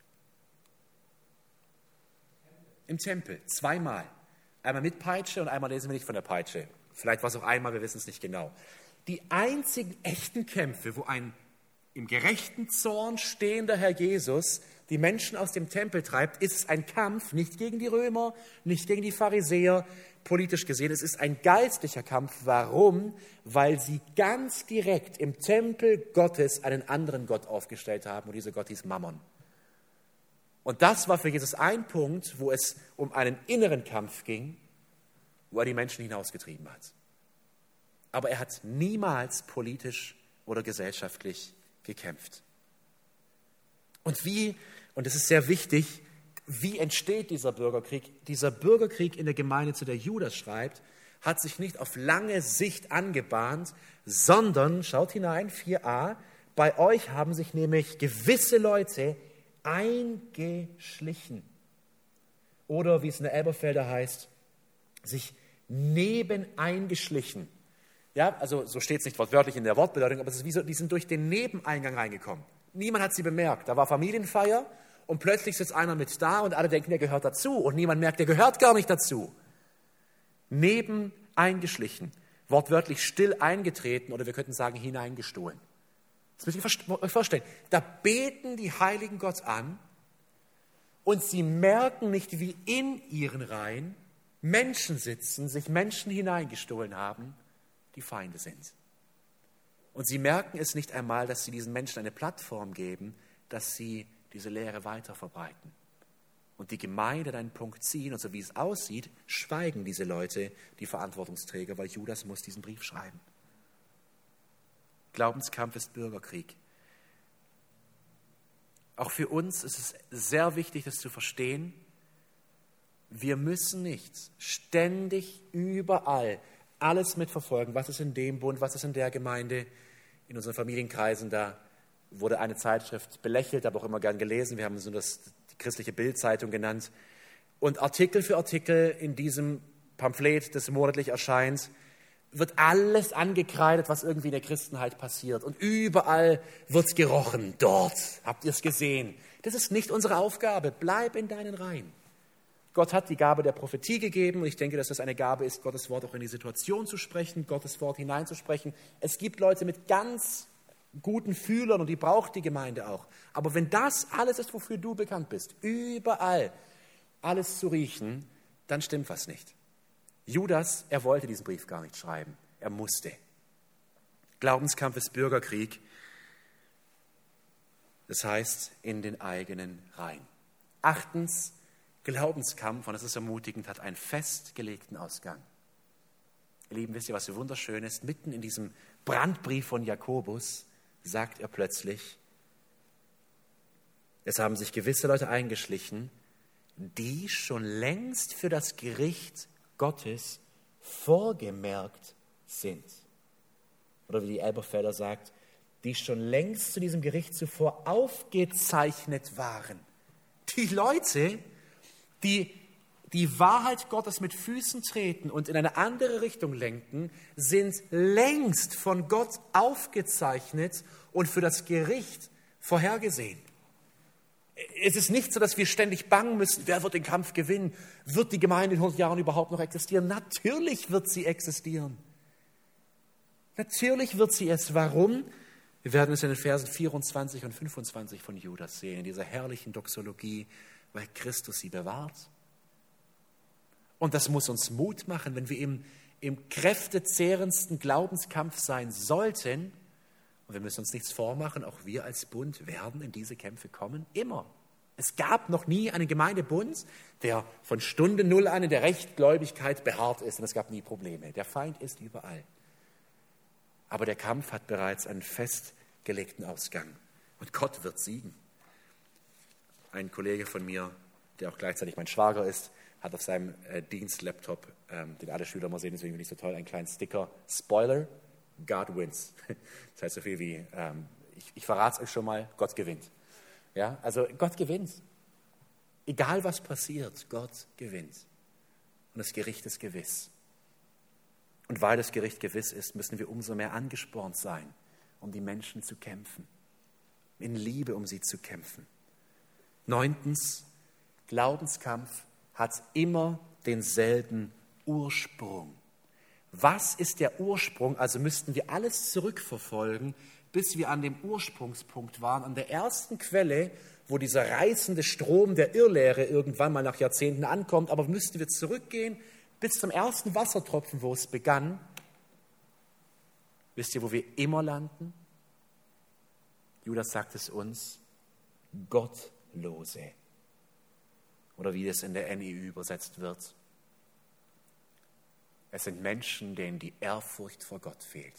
Im Tempel, zweimal. Einmal mit Peitsche und einmal lesen wir nicht von der Peitsche. Vielleicht war es auch einmal, wir wissen es nicht genau. Die einzigen echten Kämpfe, wo ein im gerechten Zorn stehender Herr Jesus die Menschen aus dem Tempel treibt, ist es ein Kampf nicht gegen die Römer, nicht gegen die Pharisäer, politisch gesehen. Es ist ein geistlicher Kampf. Warum? Weil sie ganz direkt im Tempel Gottes einen anderen Gott aufgestellt haben und dieser Gott hieß Mammon. Und das war für Jesus ein Punkt, wo es um einen inneren Kampf ging, wo er die Menschen hinausgetrieben hat. Aber er hat niemals politisch oder gesellschaftlich gekämpft. Und wie, und das ist sehr wichtig, wie entsteht dieser Bürgerkrieg? Dieser Bürgerkrieg in der Gemeinde, zu der Judas schreibt, hat sich nicht auf lange Sicht angebahnt, sondern, schaut hinein, vier a, bei euch haben sich nämlich gewisse Leute eingeschlichen. Oder wie es in der Elberfelder heißt, sich nebeneingeschlichen. Ja, also so steht es nicht wortwörtlich in der Wortbedeutung, aber es ist wie so, die sind durch den Nebeneingang reingekommen. Niemand hat sie bemerkt. Da war Familienfeier und plötzlich sitzt einer mit da und alle denken, der gehört dazu. Und niemand merkt, der gehört gar nicht dazu. Nebeneingeschlichen. Wortwörtlich still eingetreten oder wir könnten sagen hineingestohlen. Das müsst ihr euch vorstellen. Da beten die Heiligen Gott an und sie merken nicht, wie in ihren Reihen Menschen sitzen, sich Menschen hineingestohlen haben, die Feinde sind. Und sie merken es nicht einmal, dass sie diesen Menschen eine Plattform geben, dass sie diese Lehre weiter verbreiten. Und die Gemeinde an einen Punkt ziehen, und so wie es aussieht, schweigen diese Leute, die Verantwortungsträger, weil Judas muss diesen Brief schreiben. Glaubenskampf ist Bürgerkrieg. Auch für uns ist es sehr wichtig, das zu verstehen. Wir müssen nicht ständig überall alles mitverfolgen, was ist in dem Bund, was ist in der Gemeinde, in unseren Familienkreisen. Da wurde eine Zeitschrift belächelt, aber auch immer gern gelesen. Wir haben so das, die christliche Bildzeitung genannt. Und Artikel für Artikel in diesem Pamphlet, das monatlich erscheint, wird alles angekreidet, was irgendwie in der Christenheit passiert. Und überall wird es gerochen. Dort habt ihr es gesehen. Das ist nicht unsere Aufgabe. Bleib in deinen Reihen. Gott hat die Gabe der Prophetie gegeben und ich denke, dass das eine Gabe ist, Gottes Wort auch in die Situation zu sprechen, Gottes Wort hineinzusprechen. Es gibt Leute mit ganz guten Fühlern und die braucht die Gemeinde auch. Aber wenn das alles ist, wofür du bekannt bist, überall alles zu riechen, dann stimmt was nicht. Judas, er wollte diesen Brief gar nicht schreiben. Er musste. Glaubenskampf ist Bürgerkrieg. Das heißt, in den eigenen Reihen. Achtens, Glaubenskampf, und das ist ermutigend, hat einen festgelegten Ausgang. Ihr Lieben, wisst ihr, was so wunderschön ist? Mitten in diesem Brandbrief von Jakobus sagt er plötzlich, es haben sich gewisse Leute eingeschlichen, die schon längst für das Gericht Gottes vorgemerkt sind. Oder wie die Elberfelder sagt, die schon längst zu diesem Gericht zuvor aufgezeichnet waren. Die Leute, die die Wahrheit Gottes mit Füßen treten und in eine andere Richtung lenken, sind längst von Gott aufgezeichnet und für das Gericht vorhergesehen. Es ist nicht so, dass wir ständig bangen müssen, wer wird den Kampf gewinnen? Wird die Gemeinde in hundert Jahren überhaupt noch existieren? Natürlich wird sie existieren. Natürlich wird sie es. Warum? Wir werden es in den Versen vierundzwanzig und fünfundzwanzig von Judas sehen, in dieser herrlichen Doxologie, weil Christus sie bewahrt. Und das muss uns Mut machen, wenn wir im, im kräftezehrendsten Glaubenskampf sein sollten. Und wir müssen uns nichts vormachen, auch wir als Bund werden in diese Kämpfe kommen, immer. Es gab noch nie einen Gemeindebund, der von Stunde Null an in der Rechtgläubigkeit beharrt ist. Und es gab nie Probleme. Der Feind ist überall. Aber der Kampf hat bereits einen festgelegten Ausgang. Und Gott wird siegen. Ein Kollege von mir, der auch gleichzeitig mein Schwager ist, hat auf seinem äh, Dienstlaptop, ähm, den alle Schüler mal sehen, deswegen finde ich so toll, einen kleinen Sticker. Spoiler, God wins. Das heißt so viel wie, ähm, ich, ich verrate es euch schon mal, Gott gewinnt. Ja, also Gott gewinnt. Egal was passiert, Gott gewinnt. Und das Gericht ist gewiss. Und weil das Gericht gewiss ist, müssen wir umso mehr angespornt sein, um die Menschen zu kämpfen. In Liebe, um sie zu kämpfen. Neuntens, Glaubenskampf hat immer denselben Ursprung. Was ist der Ursprung? Also müssten wir alles zurückverfolgen, bis wir an dem Ursprungspunkt waren, an der ersten Quelle, wo dieser reißende Strom der Irrlehre irgendwann mal nach Jahrzehnten ankommt. Aber müssten wir zurückgehen bis zum ersten Wassertropfen, wo es begann. Wisst ihr, wo wir immer landen? Judas sagt es uns, Gottlose. Oder wie es in der N E U übersetzt wird. Es sind Menschen, denen die Ehrfurcht vor Gott fehlt.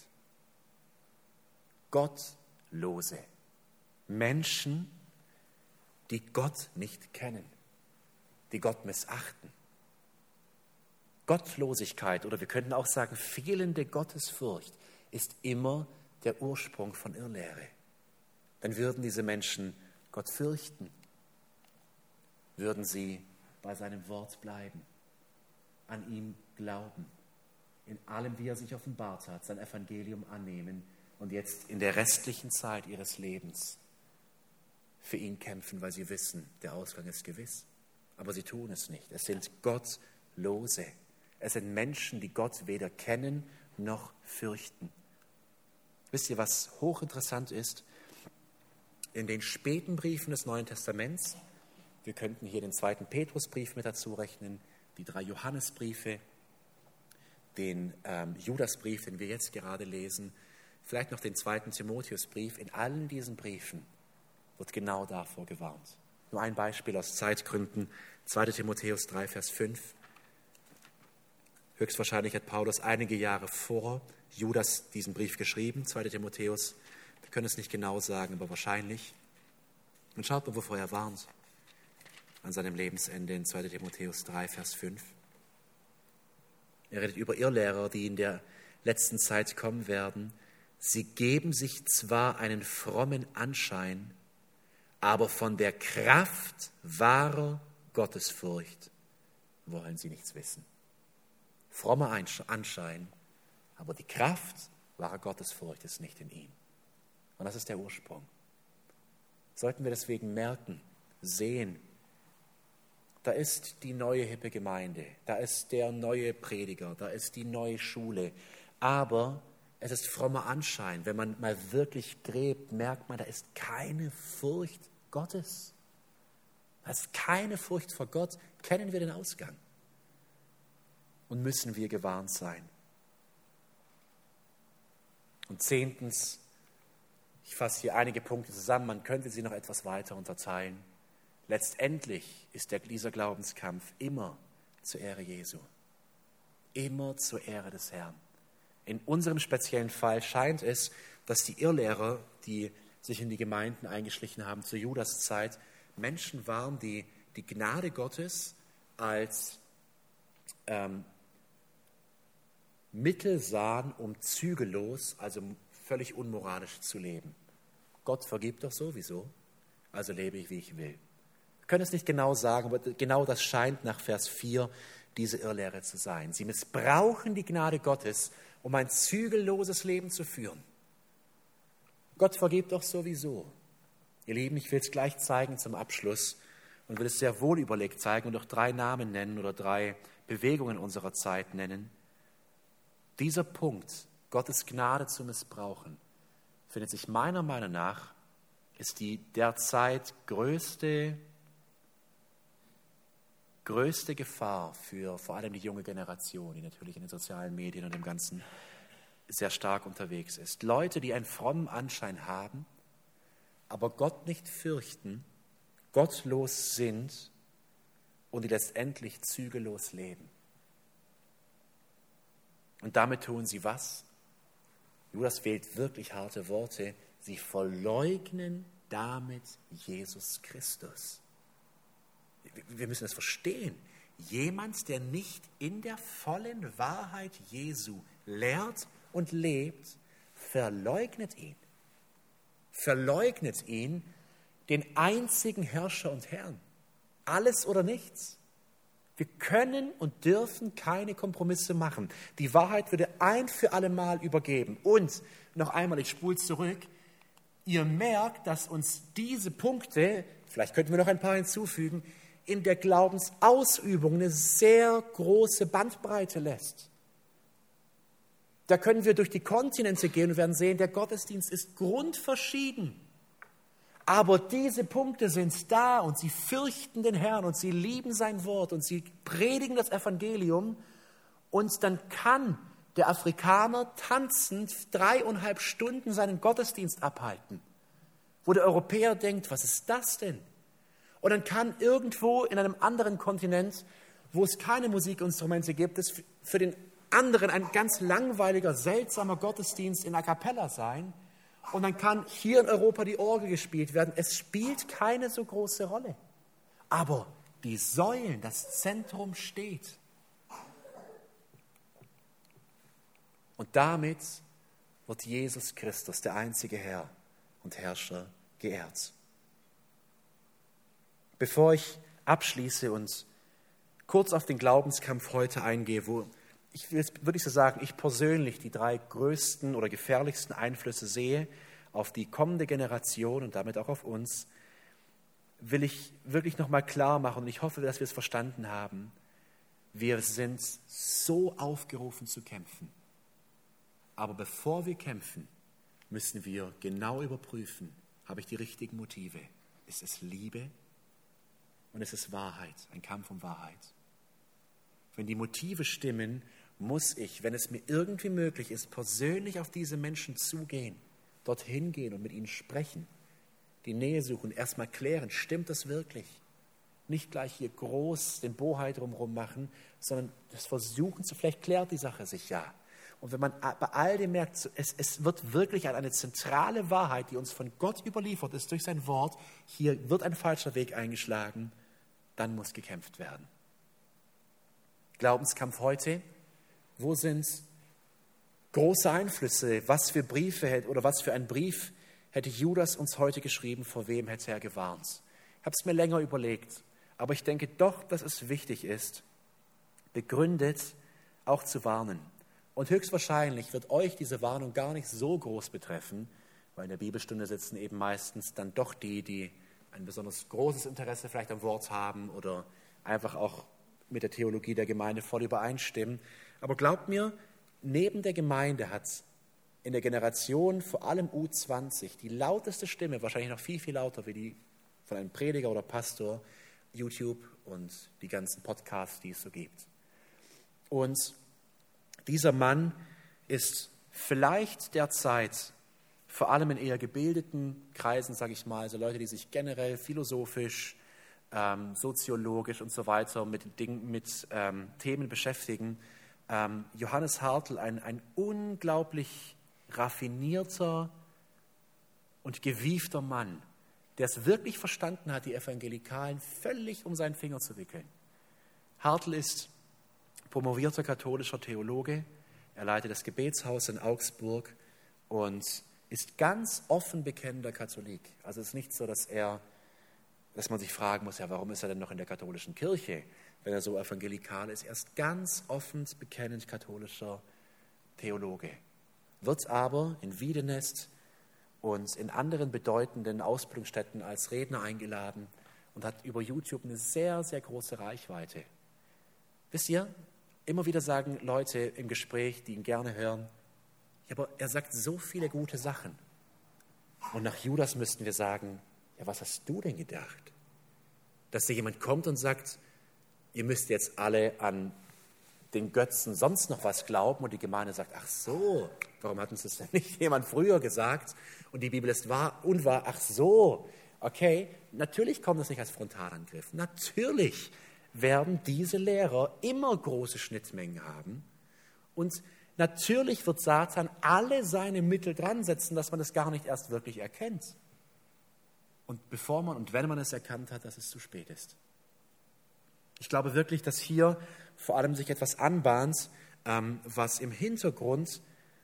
Gottlose. Menschen, die Gott nicht kennen, die Gott missachten. Gottlosigkeit, oder wir könnten auch sagen, fehlende Gottesfurcht, ist immer der Ursprung von Irrlehre. Dann würden diese Menschen Gott fürchten, würden sie bei seinem Wort bleiben, an ihm glauben, in allem, wie er sich offenbart hat, sein Evangelium annehmen und jetzt in der restlichen Zeit ihres Lebens für ihn kämpfen, weil sie wissen, der Ausgang ist gewiss. Aber sie tun es nicht. Es sind Gottlose. Es sind Menschen, die Gott weder kennen noch fürchten. Wisst ihr, was hochinteressant ist? In den späten Briefen des Neuen Testaments, wir könnten hier den zweiten Petrusbrief mit dazu rechnen, die drei Johannesbriefe, den ähm, Judasbrief, den wir jetzt gerade lesen, vielleicht noch den zweiten Timotheusbrief. In allen diesen Briefen wird genau davor gewarnt. Nur ein Beispiel aus Zeitgründen, zweiter Timotheus drei, Vers fünf. Höchstwahrscheinlich hat Paulus einige Jahre vor Judas diesen Brief geschrieben, zweiter Timotheus. Wir können es nicht genau sagen, aber wahrscheinlich. Und schaut mal, wovor er warnt. An seinem Lebensende in zweiter Timotheus drei, Vers fünf. Er redet über Irrlehrer, die in der letzten Zeit kommen werden. Sie geben sich zwar einen frommen Anschein, aber von der Kraft wahrer Gottesfurcht wollen sie nichts wissen. Frommer Anschein, aber die Kraft wahrer Gottesfurcht ist nicht in ihm. Und das ist der Ursprung. Sollten wir deswegen merken, sehen, da ist die neue hippe Gemeinde, da ist der neue Prediger, da ist die neue Schule. Aber es ist frommer Anschein. Wenn man mal wirklich gräbt, merkt man, da ist keine Furcht Gottes. Da ist keine Furcht vor Gott. Kennen wir den Ausgang? Und müssen wir gewarnt sein. Und zehntens, ich fasse hier einige Punkte zusammen, man könnte sie noch etwas weiter unterteilen. Letztendlich ist der, dieser Glaubenskampf immer zur Ehre Jesu. Immer zur Ehre des Herrn. In unserem speziellen Fall scheint es, dass die Irrlehrer, die sich in die Gemeinden eingeschlichen haben zur Judaszeit, Menschen waren, die die Gnade Gottes als ähm, Mittel sahen, um zügellos, also völlig unmoralisch zu leben. Gott vergibt doch sowieso, also lebe ich, wie ich will. Wir können es nicht genau sagen, aber genau das scheint nach Vers vier diese Irrlehre zu sein. Sie missbrauchen die Gnade Gottes, um ein zügelloses Leben zu führen. Gott vergibt doch sowieso. Ihr Lieben, ich will es gleich zeigen zum Abschluss und will es sehr wohl überlegt zeigen und auch drei Namen nennen oder drei Bewegungen unserer Zeit nennen. Dieser Punkt, Gottes Gnade zu missbrauchen, findet sich meiner Meinung nach, ist die derzeit größte, größte Gefahr für vor allem die junge Generation, die natürlich in den sozialen Medien und dem Ganzen sehr stark unterwegs ist. Leute, die einen frommen Anschein haben, aber Gott nicht fürchten, gottlos sind und die letztendlich zügellos leben. Und damit tun sie was? Judas wählt wirklich harte Worte. Sie verleugnen damit Jesus Christus. Wir müssen das verstehen. Jemand, der nicht in der vollen Wahrheit Jesu lehrt und lebt, verleugnet ihn. Verleugnet ihn, den einzigen Herrscher und Herrn. Alles oder nichts. Wir können und dürfen keine Kompromisse machen. Die Wahrheit würde ein für alle Mal übergeben. Und noch einmal, ich spule zurück, ihr merkt, dass uns diese Punkte, vielleicht könnten wir noch ein paar hinzufügen, in der Glaubensausübung eine sehr große Bandbreite lässt. Da können wir durch die Kontinente gehen und werden sehen, der Gottesdienst ist grundverschieden. Aber diese Punkte sind da und sie fürchten den Herrn und sie lieben sein Wort und sie predigen das Evangelium. Und dann kann der Afrikaner tanzend dreieinhalb Stunden seinen Gottesdienst abhalten, wo der Europäer denkt, was ist das denn? Und dann kann irgendwo in einem anderen Kontinent, wo es keine Musikinstrumente gibt, es für den anderen ein ganz langweiliger, seltsamer Gottesdienst in A Cappella sein. Und dann kann hier in Europa die Orgel gespielt werden. Es spielt keine so große Rolle. Aber die Säulen, das Zentrum steht. Und damit wird Jesus Christus, der einzige Herr und Herrscher, geehrt. Bevor ich abschließe und kurz auf den Glaubenskampf heute eingehe, wo ich würde ich so sagen, ich persönlich die drei größten oder gefährlichsten Einflüsse sehe auf die kommende Generation und damit auch auf uns, will ich wirklich nochmal klar machen und ich hoffe, dass wir es verstanden haben. Wir sind so aufgerufen zu kämpfen. Aber bevor wir kämpfen, müssen wir genau überprüfen, habe ich die richtigen Motive? Ist es Liebe und ist es Wahrheit, ein Kampf um Wahrheit? Wenn die Motive stimmen, muss ich, wenn es mir irgendwie möglich ist, persönlich auf diese Menschen zugehen, dorthin gehen und mit ihnen sprechen, die Nähe suchen, erstmal klären, stimmt das wirklich? Nicht gleich hier groß den Bohai drumherum machen, sondern das Versuchen zu, vielleicht klärt die Sache sich ja. Und wenn man bei all dem merkt, es, es wird wirklich eine zentrale Wahrheit, die uns von Gott überliefert ist durch sein Wort, hier wird ein falscher Weg eingeschlagen, dann muss gekämpft werden. Glaubenskampf heute, wo sind große Einflüsse, was für Briefe hätte, oder was für ein Brief hätte Judas uns heute geschrieben, vor wem hätte er gewarnt? Ich habe es mir länger überlegt, aber ich denke doch, dass es wichtig ist, begründet auch zu warnen. Und höchstwahrscheinlich wird euch diese Warnung gar nicht so groß betreffen, weil in der Bibelstunde sitzen eben meistens dann doch die, die ein besonders großes Interesse vielleicht am Wort haben oder einfach auch mit der Theologie der Gemeinde voll übereinstimmen. Aber glaubt mir, neben der Gemeinde hat in der Generation, vor allem U zwanzig, die lauteste Stimme, wahrscheinlich noch viel, viel lauter wie die von einem Prediger oder Pastor, YouTube und die ganzen Podcasts, die es so gibt. Und dieser Mann ist vielleicht derzeit, vor allem in eher gebildeten Kreisen, sage ich mal, also Leute, die sich generell philosophisch, ähm, soziologisch und so weiter mit, Dingen, mit ähm, Themen beschäftigen, ähm, Johannes Hartl, ein, ein unglaublich raffinierter und gewiefter Mann, der es wirklich verstanden hat, die Evangelikalen völlig um seinen Finger zu wickeln. Hartl ist promovierter katholischer Theologe, er leitet das Gebetshaus in Augsburg und ist ganz offen bekennender Katholik. Also es ist nicht so, dass er, dass man sich fragen muss, ja, warum ist er denn noch in der katholischen Kirche, wenn er so evangelikal ist. Er ist ganz offen bekennend katholischer Theologe, wird aber in Wiedenest und in anderen bedeutenden Ausbildungsstätten als Redner eingeladen und hat über YouTube eine sehr, sehr große Reichweite. Wisst ihr, immer wieder sagen Leute im Gespräch, die ihn gerne hören, ja, aber er sagt so viele gute Sachen. Und nach Judas müssten wir sagen, ja, was hast du denn gedacht? Dass da jemand kommt und sagt, ihr müsst jetzt alle an den Götzen sonst noch was glauben und die Gemeinde sagt, ach so, warum hat uns das denn nicht jemand früher gesagt? Und die Bibel ist wahr und wahr, ach so, okay, natürlich kommt das nicht als Frontalangriff. Natürlich werden diese Lehrer immer große Schnittmengen haben und Natürlich wird Satan alle seine Mittel dran setzen, dass man es gar nicht erst wirklich erkennt. Und bevor man und wenn man es erkannt hat, dass es zu spät ist. Ich glaube wirklich, dass hier vor allem sich etwas anbahnt, ähm, was im Hintergrund,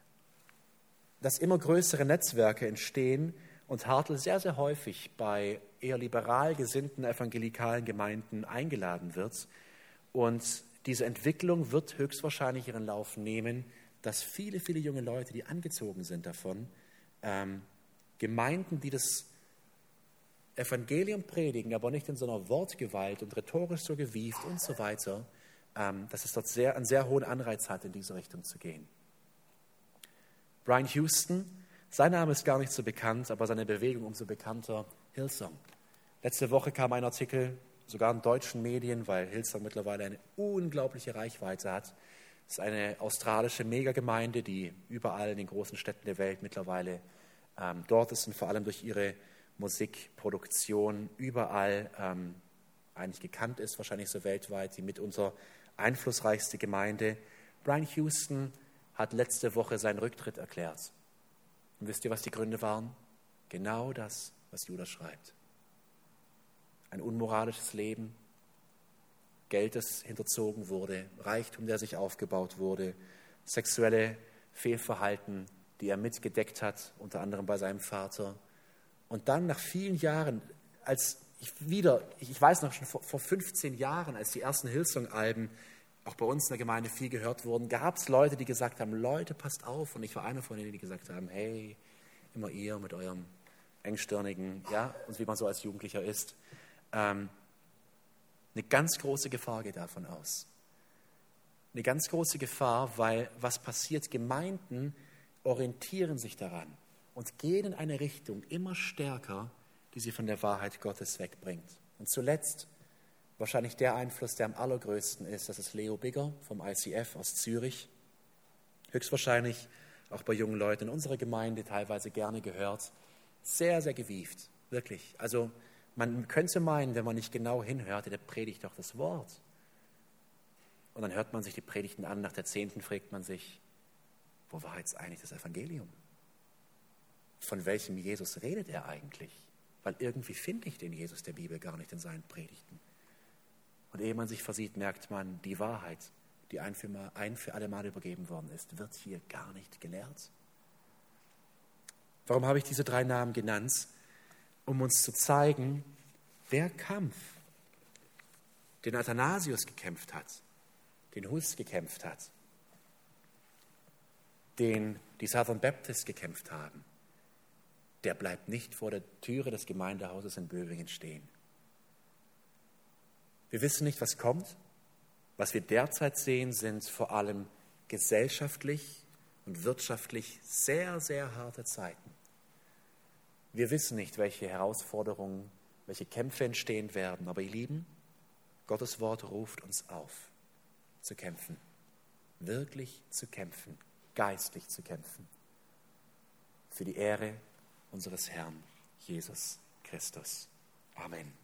dass immer größere Netzwerke entstehen und Hartl sehr, sehr häufig bei eher liberal gesinnten evangelikalen Gemeinden eingeladen wird. Und diese Entwicklung wird höchstwahrscheinlich ihren Lauf nehmen, dass viele, viele junge Leute, die angezogen sind davon, ähm, Gemeinden, die das Evangelium predigen, aber nicht in so einer Wortgewalt und rhetorisch so gewieft und so weiter, ähm, dass es dort sehr, einen sehr hohen Anreiz hat, in diese Richtung zu gehen. Brian Houston, sein Name ist gar nicht so bekannt, aber seine Bewegung umso bekannter, Hillsong. Letzte Woche kam ein Artikel, sogar in deutschen Medien, weil Hillsong mittlerweile eine unglaubliche Reichweite hat. Es ist eine australische Megagemeinde, die überall in den großen Städten der Welt mittlerweile ähm, dort ist und vor allem durch ihre Musikproduktion überall ähm, eigentlich gekannt ist, wahrscheinlich so weltweit, die mitunter einflussreichste Gemeinde. Brian Houston hat letzte Woche seinen Rücktritt erklärt. Und wisst ihr, was die Gründe waren? Genau das, was Judas schreibt. Ein unmoralisches Leben, Geld, das hinterzogen wurde, Reichtum, der sich aufgebaut wurde, sexuelle Fehlverhalten, die er mitgedeckt hat, unter anderem bei seinem Vater. Und dann nach vielen Jahren, als ich wieder, ich weiß noch schon vor, vor fünfzehn Jahren, als die ersten Hillsong-Alben auch bei uns in der Gemeinde viel gehört wurden, gab es Leute, die gesagt haben, Leute, passt auf. Und ich war einer von denen, die gesagt haben, hey, immer ihr mit eurem engstirnigen, ja, und wie man so als Jugendlicher ist. Ähm, eine ganz große Gefahr geht davon aus. Eine ganz große Gefahr, weil was passiert, Gemeinden orientieren sich daran und gehen in eine Richtung immer stärker, die sie von der Wahrheit Gottes wegbringt. Und zuletzt wahrscheinlich der Einfluss, der am allergrößten ist, das ist Leo Bigger vom I C F aus Zürich. Höchstwahrscheinlich auch bei jungen Leuten in unserer Gemeinde teilweise gerne gehört. Sehr, sehr gewieft, wirklich. Also man könnte meinen, wenn man nicht genau hinhört, der predigt doch das Wort. Und dann hört man sich die Predigten an, nach der zehnten fragt man sich, wo war jetzt eigentlich das Evangelium? Von welchem Jesus redet er eigentlich? Weil irgendwie finde ich den Jesus der Bibel gar nicht in seinen Predigten. Und ehe man sich versieht, merkt man, die Wahrheit, die ein für, mal, ein für alle Mal übergeben worden ist, wird hier gar nicht gelehrt. Warum habe ich diese drei Namen genannt? Um uns zu zeigen, der Kampf, den Athanasius gekämpft hat, den Hus gekämpft hat, den die Southern Baptists gekämpft haben, der bleibt nicht vor der Türe des Gemeindehauses in Böblingen stehen. Wir wissen nicht, was kommt. Was wir derzeit sehen, sind vor allem gesellschaftlich und wirtschaftlich sehr, sehr harte Zeiten. Wir wissen nicht, welche Herausforderungen, welche Kämpfe entstehen werden, aber ihr Lieben, Gottes Wort ruft uns auf, zu kämpfen, wirklich zu kämpfen, geistlich zu kämpfen, für die Ehre unseres Herrn Jesus Christus. Amen.